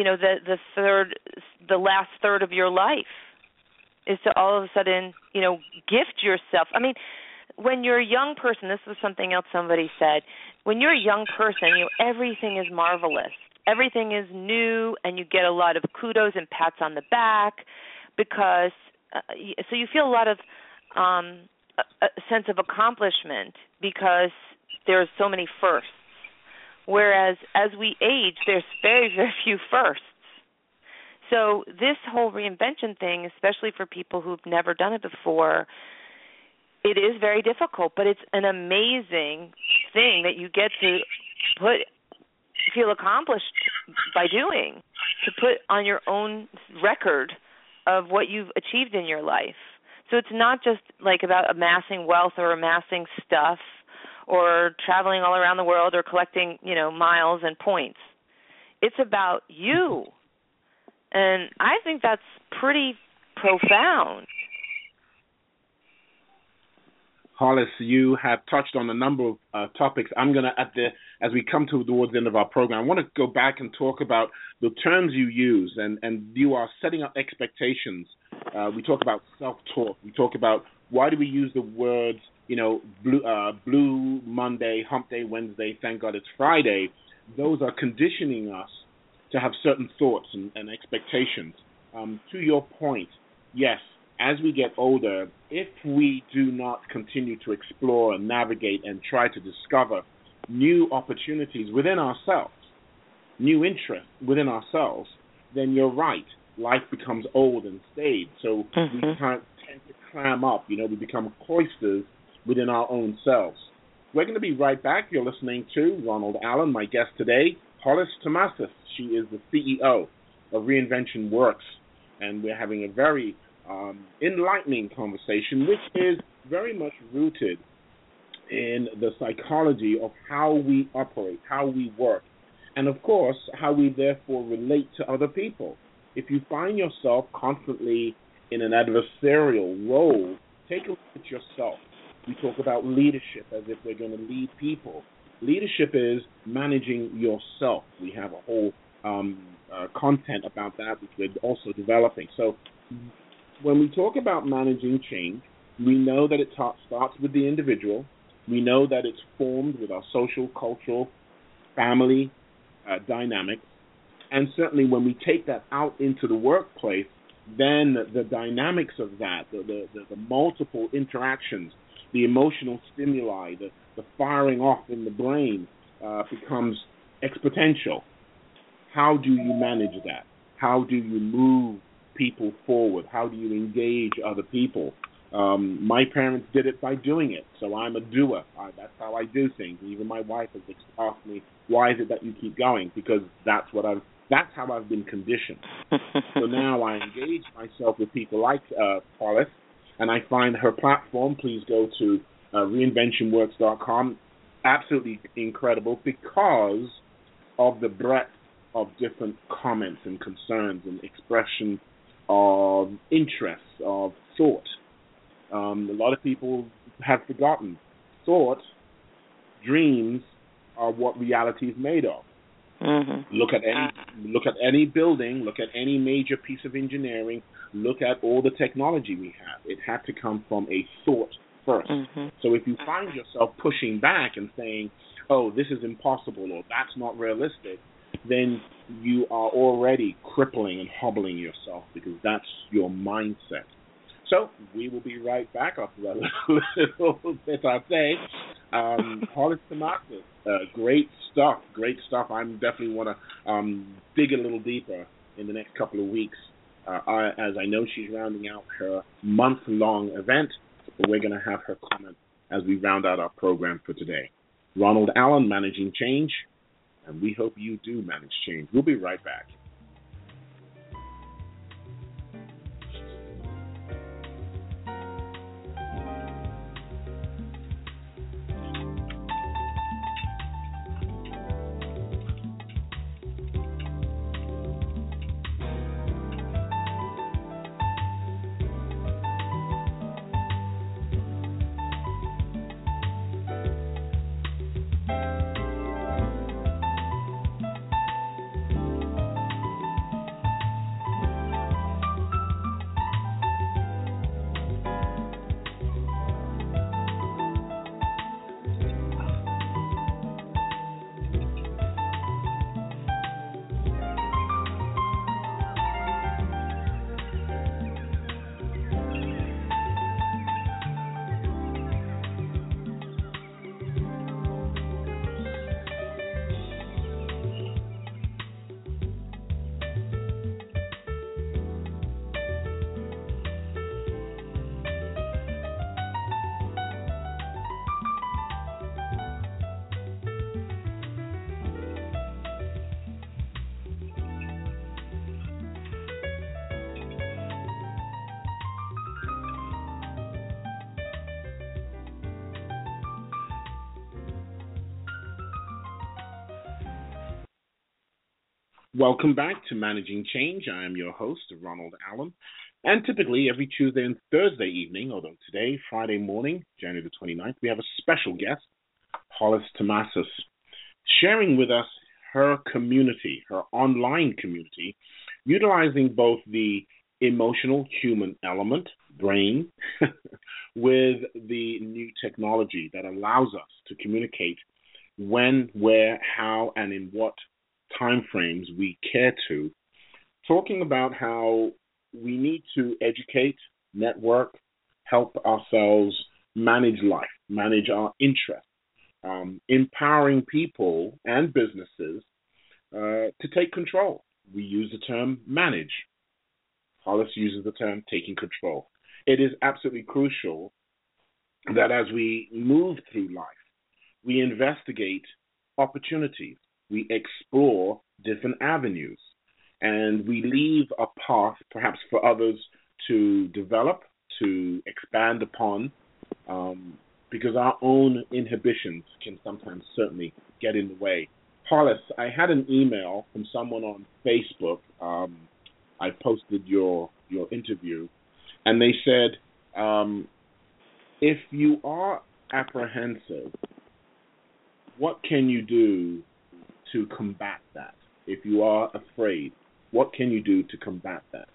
the last third of your life, is to all of a sudden, gift yourself. I mean, when you're a young person, this was something else somebody said, when you're a young person, everything is marvelous. Everything is new, and you get a lot of kudos and pats on the back because so you feel a lot of a sense of accomplishment because there's so many firsts. Whereas as we age, there's very, very few firsts. So this whole reinvention thing, especially for people who've never done it before, it is very difficult, but it's an amazing thing that you get to feel accomplished by doing, to put on your own record of what you've achieved in your life. So it's not just like about amassing wealth or amassing stuff or traveling all around the world or collecting, miles and points. It's about you. And I think that's pretty profound. Hollis, you have touched on a number of topics. I'm going to, as we come towards the end of our program, I want to go back and talk about the terms you use, and you are setting up expectations. We talk about self-talk. We talk about why do we use the words, blue Monday, hump day Wednesday, thank God it's Friday. Those are conditioning us to have certain thoughts and expectations. To your point, yes, as we get older, if we do not continue to explore and navigate and try to discover new opportunities within ourselves, new interests within ourselves, then you're right. Life becomes old and staid. So we tend to clam up. We become cloisters within our own selves. We're going to be right back. You're listening to Ronald Allen, my guest today, Hollis Tomasas. She is the CEO of Reinvention Works, and we're having a very enlightening conversation, which is very much rooted in the psychology of how we operate, how we work, and of course, how we therefore relate to other people. If you find yourself constantly in an adversarial role, take a look at yourself. We talk about leadership as if we're going to lead people. Leadership is managing yourself. We have a whole content about that, which we're also developing. So when we talk about managing change, we know that it starts with the individual. We know that it's formed with our social, cultural, family dynamics. And certainly when we take that out into the workplace, then the dynamics of that, the multiple interactions, the emotional stimuli, the firing off in the brain becomes exponential. How do you manage that? How do you move people forward? How do you engage other people? My parents did it by doing it, so I'm a doer. That's how I do things. Even my wife has asked me, "Why is it that you keep going?" Because that's how I've been conditioned. So now I engage myself with people like Hollis, and I find her platform. Please go to reinventionworks.com. Absolutely incredible because of the breadth of different comments and concerns and expression of interests, of thought. A lot of people have forgotten. Thought, dreams are what reality is made of. Mm-hmm. Look at any building, look at any major piece of engineering, look at all the technology we have. It had to come from a thought first. Mm-hmm. So if you find yourself pushing back and saying, "Oh, this is impossible," or "That's not realistic," then you are already crippling and hobbling yourself because that's your mindset. So we will be right back after that little bit, I'd say. Hollis Tomasas, great stuff. I definitely want to dig a little deeper in the next couple of weeks, as I know she's rounding out her month-long event, but we're going to have her comment as we round out our program for today. Ronald Allen, Managing Change, and we hope you do manage change. We'll be right back. Welcome back to Managing Change. I am your host, Ronald Allen. And typically every Tuesday and Thursday evening, although today, Friday morning, January the 29th, we have a special guest, Hollis Tomasas, sharing with us her community, her online community, utilizing both the emotional human element, brain, with the new technology that allows us to communicate when, where, how, and in what time frames we care to, talking about how we need to educate, network, help ourselves manage life, manage our interests, empowering people and businesses to take control. We use the term manage. Hollis uses the term taking control. It is absolutely crucial that as we move through life, we investigate opportunities. we explore different avenues, and we leave a path perhaps for others to develop, to expand upon, because our own inhibitions can sometimes certainly get in the way. Hollis, I had an email from someone on Facebook. I posted your interview, and they said, if you are apprehensive, what can you do to combat that? If you are afraid, what can you do to combat that?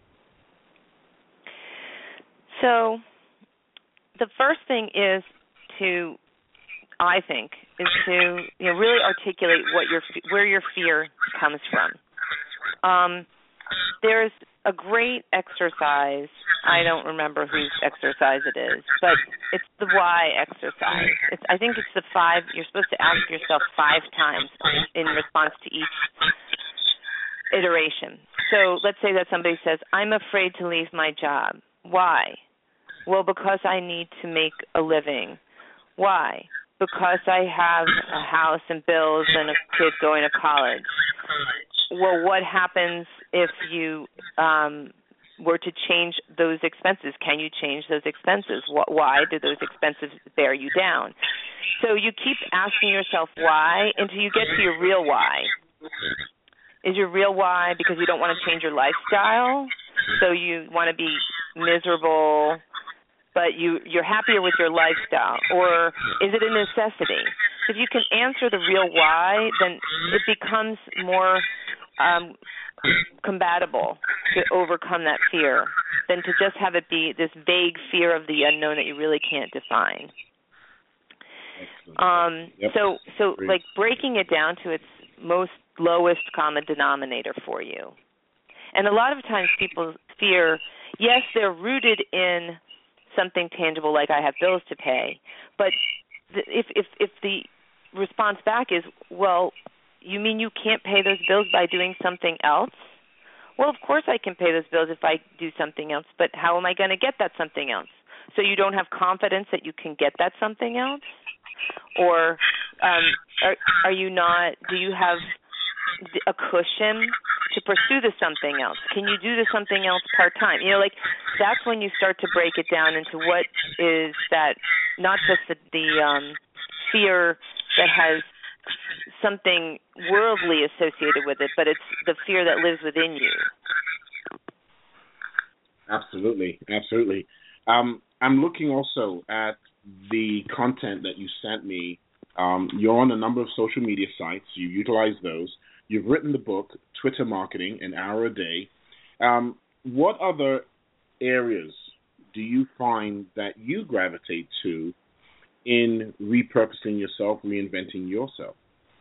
So the first thing is to really articulate where your fear comes from. There's a great exercise. I don't remember whose exercise it is, but it's the why exercise. I think it's the 5. You're supposed to ask yourself 5 times in response to each iteration. So let's say that somebody says, I'm afraid to leave my job. Why? Well, because I need to make a living. Why? Because I have a house and bills and a kid going to college. Well, what happens if you were to change those expenses? Can you change those expenses? Why do those expenses bear you down? So you keep asking yourself why until you get to your real why. Is your real why because you don't want to change your lifestyle? So you want to be miserable, but you're happier with your lifestyle? Or is it a necessity? If you can answer the real why, then it becomes more compatible to overcome that fear than to just have it be this vague fear of the unknown that you really can't define. Yep. So like breaking it down to its most lowest common denominator for you. And a lot of times people's fear, yes, they're rooted in something tangible like I have bills to pay, but if the response back is, well, you mean you can't pay those bills by doing something else? Well, of course I can pay those bills if I do something else, but how am I going to get that something else? So you don't have confidence that you can get that something else? Or are you not, do you have a cushion to pursue the something else? Can you do the something else part-time? Like that's when you start to break it down into what is that, not just the fear that has something worldly associated with it, but it's the fear that lives within you. Absolutely. I'm looking also at the content that you sent me. You're on a number of social media sites. You utilize those. You've written the book, Twitter Marketing, An Hour a Day. What other areas do you find that you gravitate to in repurposing yourself, reinventing yourself?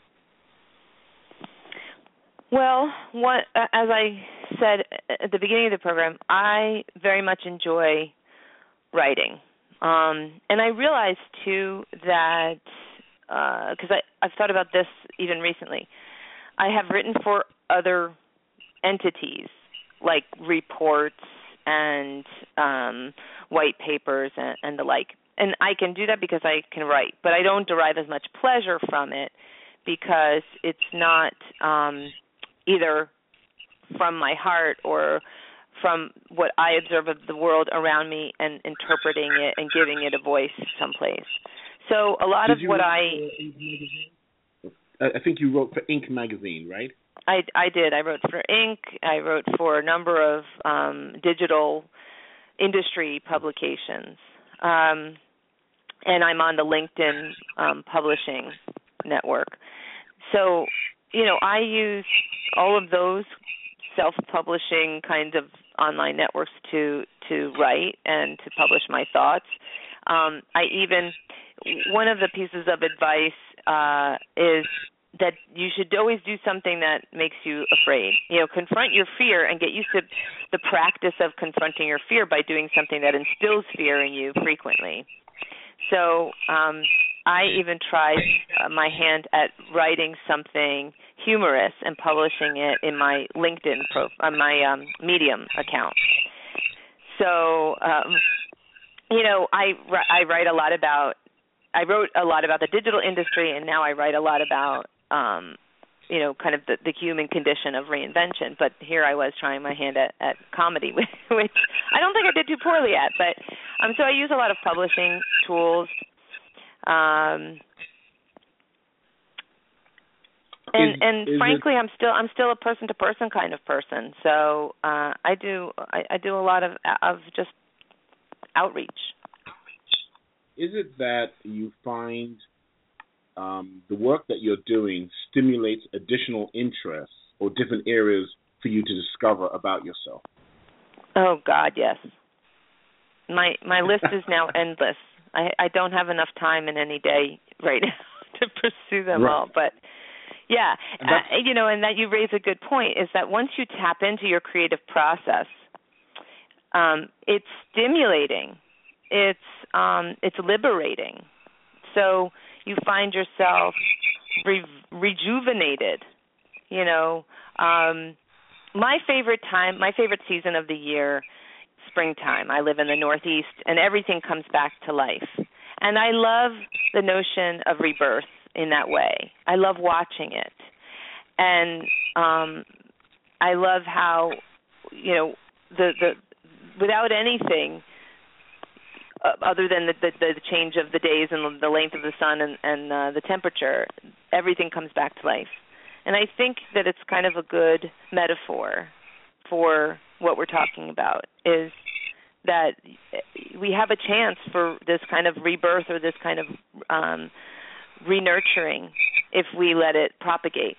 Well, as I said at the beginning of the program, I very much enjoy writing. And I realized, too, that, because I've thought about this even recently, I have written for other entities, like reports and white papers and the like. And I can do that because I can write, but I don't derive as much pleasure from it because it's not either from my heart or from what I observe of the world around me and interpreting it and giving it a voice someplace. So a lot of what I think you wrote for Inc. magazine, right? I did. I wrote for Inc. I wrote for a number of digital industry publications. And I'm on the LinkedIn publishing network. So, I use all of those self-publishing kinds of online networks to write and to publish my thoughts. One of the pieces of advice is that you should always do something that makes you afraid. Confront your fear and get used to the practice of confronting your fear by doing something that instills fear in you frequently. So I even tried my hand at writing something humorous and publishing it in my LinkedIn my Medium account. So, I write a lot about. I wrote a lot about the digital industry, and now I write a lot about kind of the human condition of reinvention. But here I was trying my hand at comedy, which I don't think I did too poorly at. But so I use a lot of publishing tools. Frankly, I'm still a person to person kind of person. So I do a lot of just outreach. Is it that you find the work that you're doing stimulates additional interests or different areas for you to discover about yourself? Oh God, yes. My list is now endless. I don't have enough time in any day right now to pursue them all, but. Yeah, and that you raise a good point is that once you tap into your creative process, it's stimulating, it's liberating. So you find yourself rejuvenated. My favorite season of the year, springtime. I live in the Northeast, and everything comes back to life. And I love the notion of rebirth in that way. I love watching it. And I love how, the without anything other than the change of the days and the length of the sun and the temperature, everything comes back to life. And I think that it's kind of a good metaphor for what we're talking about, is that we have a chance for this kind of rebirth or this kind of re-nurturing if we let it propagate.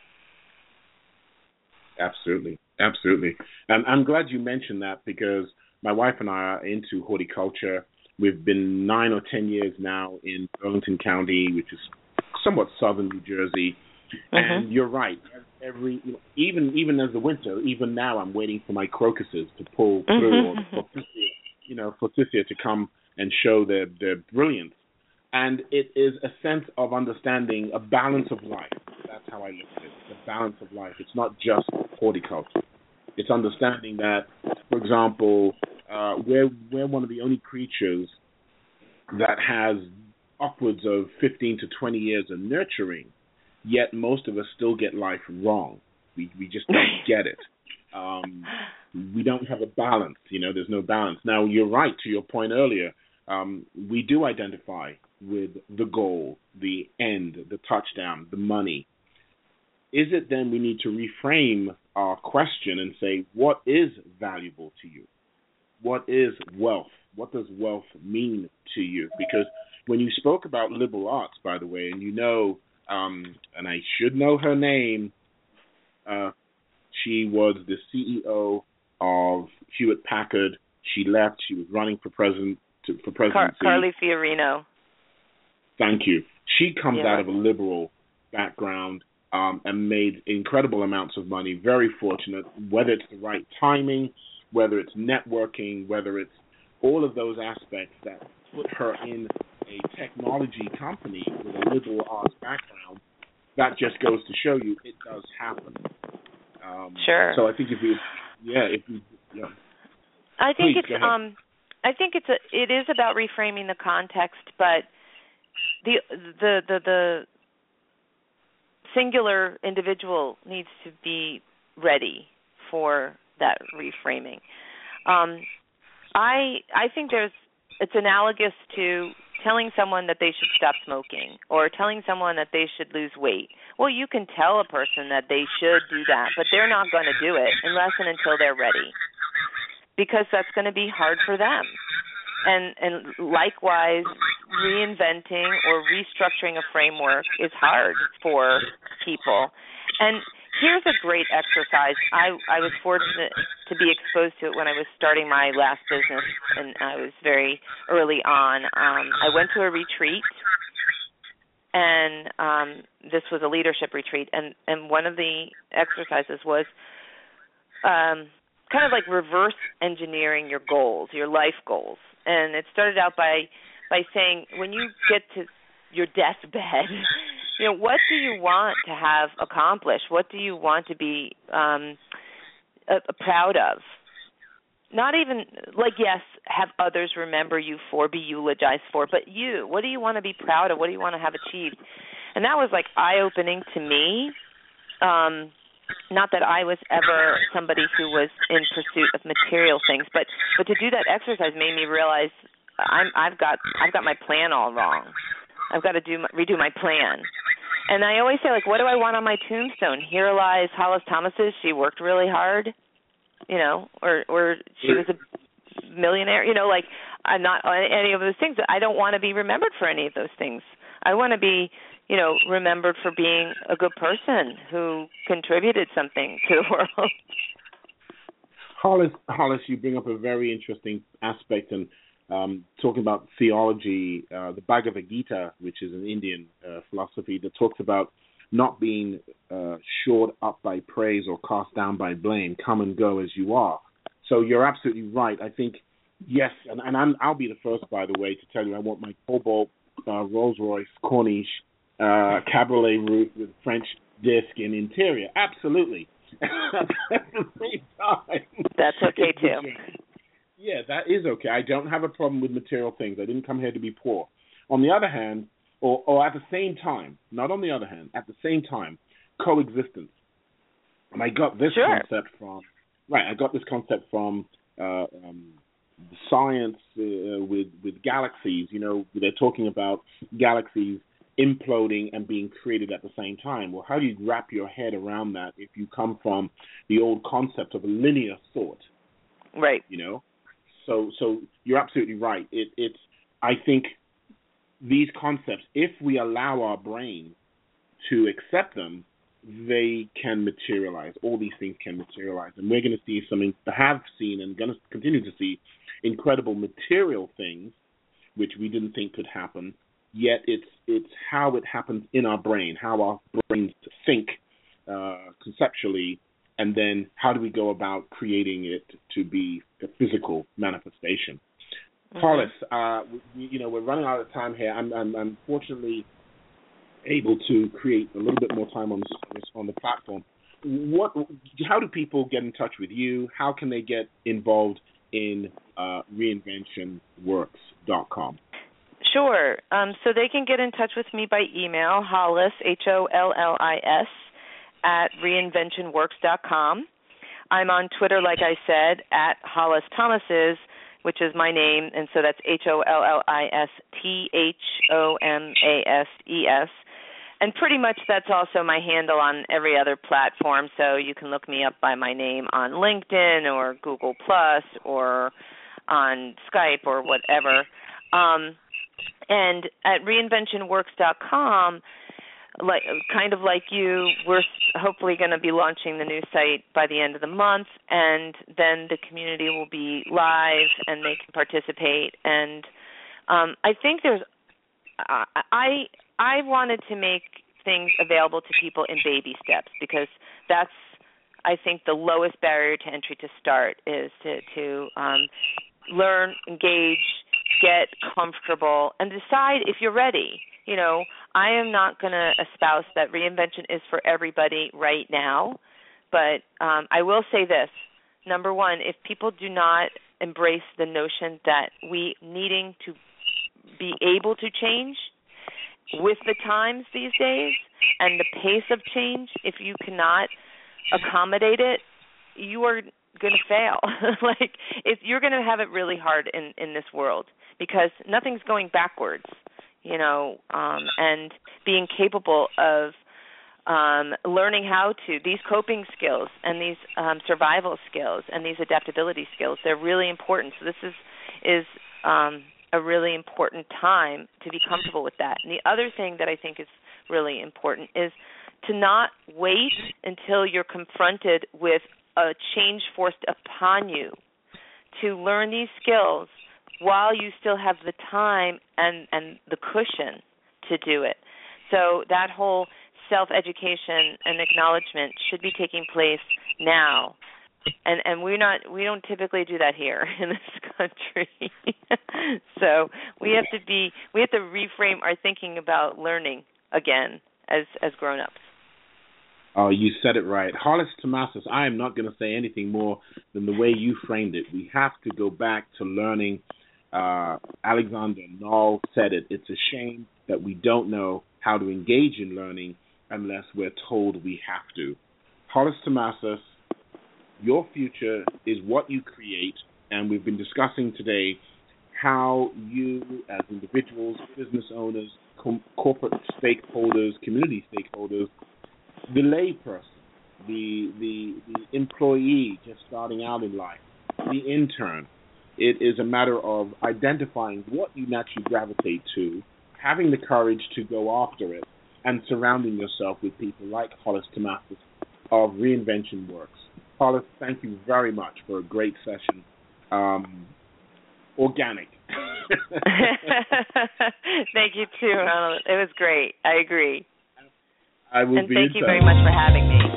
Absolutely. I'm glad you mentioned that, because my wife and I are into horticulture. We've been 9 or 10 years now in Burlington County, which is somewhat southern New Jersey. Mm-hmm. And you're right. Even as the winter, even now, I'm waiting for my crocuses to pull through, or forsythia to come and show their brilliance. And it is a sense of understanding a balance of life. That's how I look at it. The balance of life. It's not just horticulture. It's understanding that, for example, we're one of the only creatures that has upwards of 15 to 20 years of nurturing, yet most of us still get life wrong. We just don't get it. We don't have a balance. There's no balance. Now, you're right to your point earlier. We do identify with the goal, the end, the touchdown, the money. Is it then we need to reframe our question and say, what is valuable to you? What is wealth? What does wealth mean to you? Because when you spoke about liberal arts, by the way, and and I should know her name, she was the CEO of Hewlett Packard. She left. She was running for presidency. Carly Fiorina. Thank you. She comes out of a liberal background and made incredible amounts of money, very fortunate, whether it's the right timing, whether it's networking, whether it's all of those aspects that put her in a technology company with a liberal arts background. That just goes to show you it does happen. Sure. So I think I think it is about reframing the context, but the singular individual needs to be ready for that reframing. I think it's analogous to telling someone that they should stop smoking or telling someone that they should lose weight. Well, you can tell a person that they should do that, but they're not going to do it unless and until they're ready, because that's going to be hard for them. And likewise, reinventing or restructuring a framework is hard for people. And here's a great exercise. I was fortunate to be exposed to it when I was starting my last business, and I was very early on. I went to a retreat, and this was a leadership retreat, and one of the exercises was kind of like reverse engineering your goals, your life goals. And it started out by saying, when you get to your deathbed, what do you want to have accomplished? What do you want to be proud of? Not even, yes, have others remember you for, be eulogized for, but you. What do you want to be proud of? What do you want to have achieved? And that was eye-opening to me, not that I was ever somebody who was in pursuit of material things, but to do that exercise made me realize I've got my plan all wrong. I've got to redo my plan. And I always say, like, what do I want on my tombstone? Here lies Hollis Thomas's. She worked really hard, or she was a millionaire. Like, I'm not any of those things. I don't want to be remembered for any of those things. I want to be, remembered for being a good person who contributed something to the world. Hollis, you bring up a very interesting aspect, and talking about theology, the Bhagavad Gita, which is an Indian philosophy that talks about not being shored up by praise or cast down by blame. Come and go as you are. So you're absolutely right. I think, yes, and I'll be the first, by the way, to tell you I want my Cobalt Rolls-Royce Corniche Cabriolet roof with French disc and interior. Absolutely. At the same time. That's okay, too. Yeah, that is okay. I don't have a problem with material things. I didn't come here to be poor. On the other hand, or at the same time, not on the other hand, at the same time, coexistence. And I got this concept from, I got this concept from science with galaxies. They're talking about galaxies imploding and being created at the same time. Well, how do you wrap your head around that if you come from the old concept of a linear thought? Right. So you're absolutely right. I think these concepts, if we allow our brain to accept them, they can materialize. All these things can materialize. And we're going to see have seen and going to continue to see incredible material things, which we didn't think could happen. Yet it's how it happens in our brain, how our brains think conceptually, and then how do we go about creating it to be a physical manifestation? Mm-hmm. Hollis, we're running out of time here. I'm fortunately able to create a little bit more time on the platform. How do people get in touch with you? How can they get involved in reinventionworks.com? Sure. So they can get in touch with me by email, Hollis, HOLLIS, at reinventionworks.com. I'm on Twitter, like I said, at Hollis Thomas's, which is my name, and so that's HOLLISTHOMASES. And pretty much that's also my handle on every other platform, so you can look me up by my name on LinkedIn or Google Plus or on Skype or whatever. And at reinventionworks.com, kind of like you, we're hopefully going to be launching the new site by the end of the month, and then the community will be live and they can participate. And I think I wanted to make things available to people in baby steps, because that's, I think, the lowest barrier to entry to start is to learn, engage, get comfortable, and decide if you're ready. I am not going to espouse that reinvention is for everybody right now, but I will say this. Number one, if people do not embrace the notion that we needing to be able to change with the times these days and the pace of change, if you cannot accommodate it, you are going to fail. You're going to have it really hard in this world, because nothing's going backwards, and being capable of learning how to, these coping skills and these survival skills and these adaptability skills, they're really important. So this is a really important time to be comfortable with that. And the other thing that I think is really important is to not wait until you're confronted with a change forced upon you, to learn these skills while you still have the time and the cushion to do it. So that whole self-education and acknowledgement should be taking place now. And we don't typically do that here in this country. So we have to reframe our thinking about learning again as grown-ups. Oh, you said it right. Hollis Thomas's, I am not going to say anything more than the way you framed it. We have to go back to learning. Alexander Knoll said it. It's a shame that we don't know how to engage in learning unless we're told we have to. Hollis Tomassos, your future is what you create, and we've been discussing today how you, as individuals, business owners, corporate stakeholders, community stakeholders, the layperson, the employee just starting out in life, the intern, it is a matter of identifying what you naturally gravitate to, having the courage to go after it, and surrounding yourself with people like Hollis Tomassos of Reinvention Works. Hollis, thank you very much for a great session. Organic. Thank you too, Ronald. It was great. I agree. And thank you very much for having me.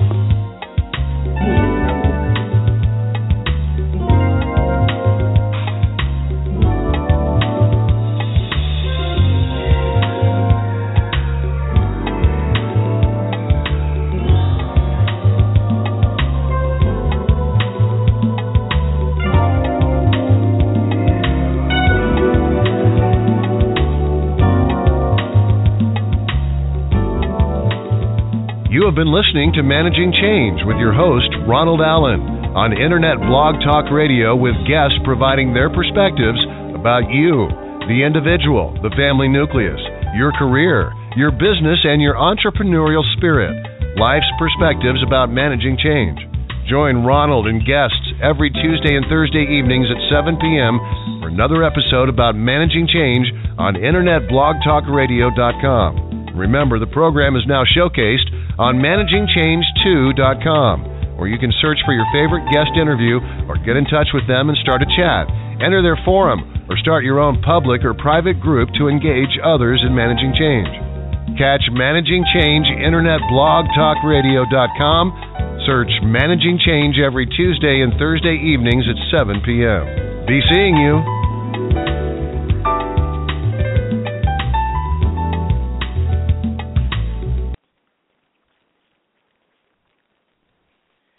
You have been listening to Managing Change with your host, Ronald Allen, on Internet Blog Talk Radio, with guests providing their perspectives about you, the individual, the family nucleus, your career, your business, and your entrepreneurial spirit. Life's perspectives about managing change. Join Ronald and guests every Tuesday and Thursday evenings at 7 p.m. for another episode about managing change on InternetBlogTalkRadio.com. Remember, the program is now showcased on ManagingChange2.com, where you can search for your favorite guest interview or get in touch with them and start a chat. Enter their forum or start your own public or private group to engage others in managing change. Catch Managing Change InternetBlogTalkRadio.com. Search Managing Change every Tuesday and Thursday evenings at 7 p.m. Be seeing you.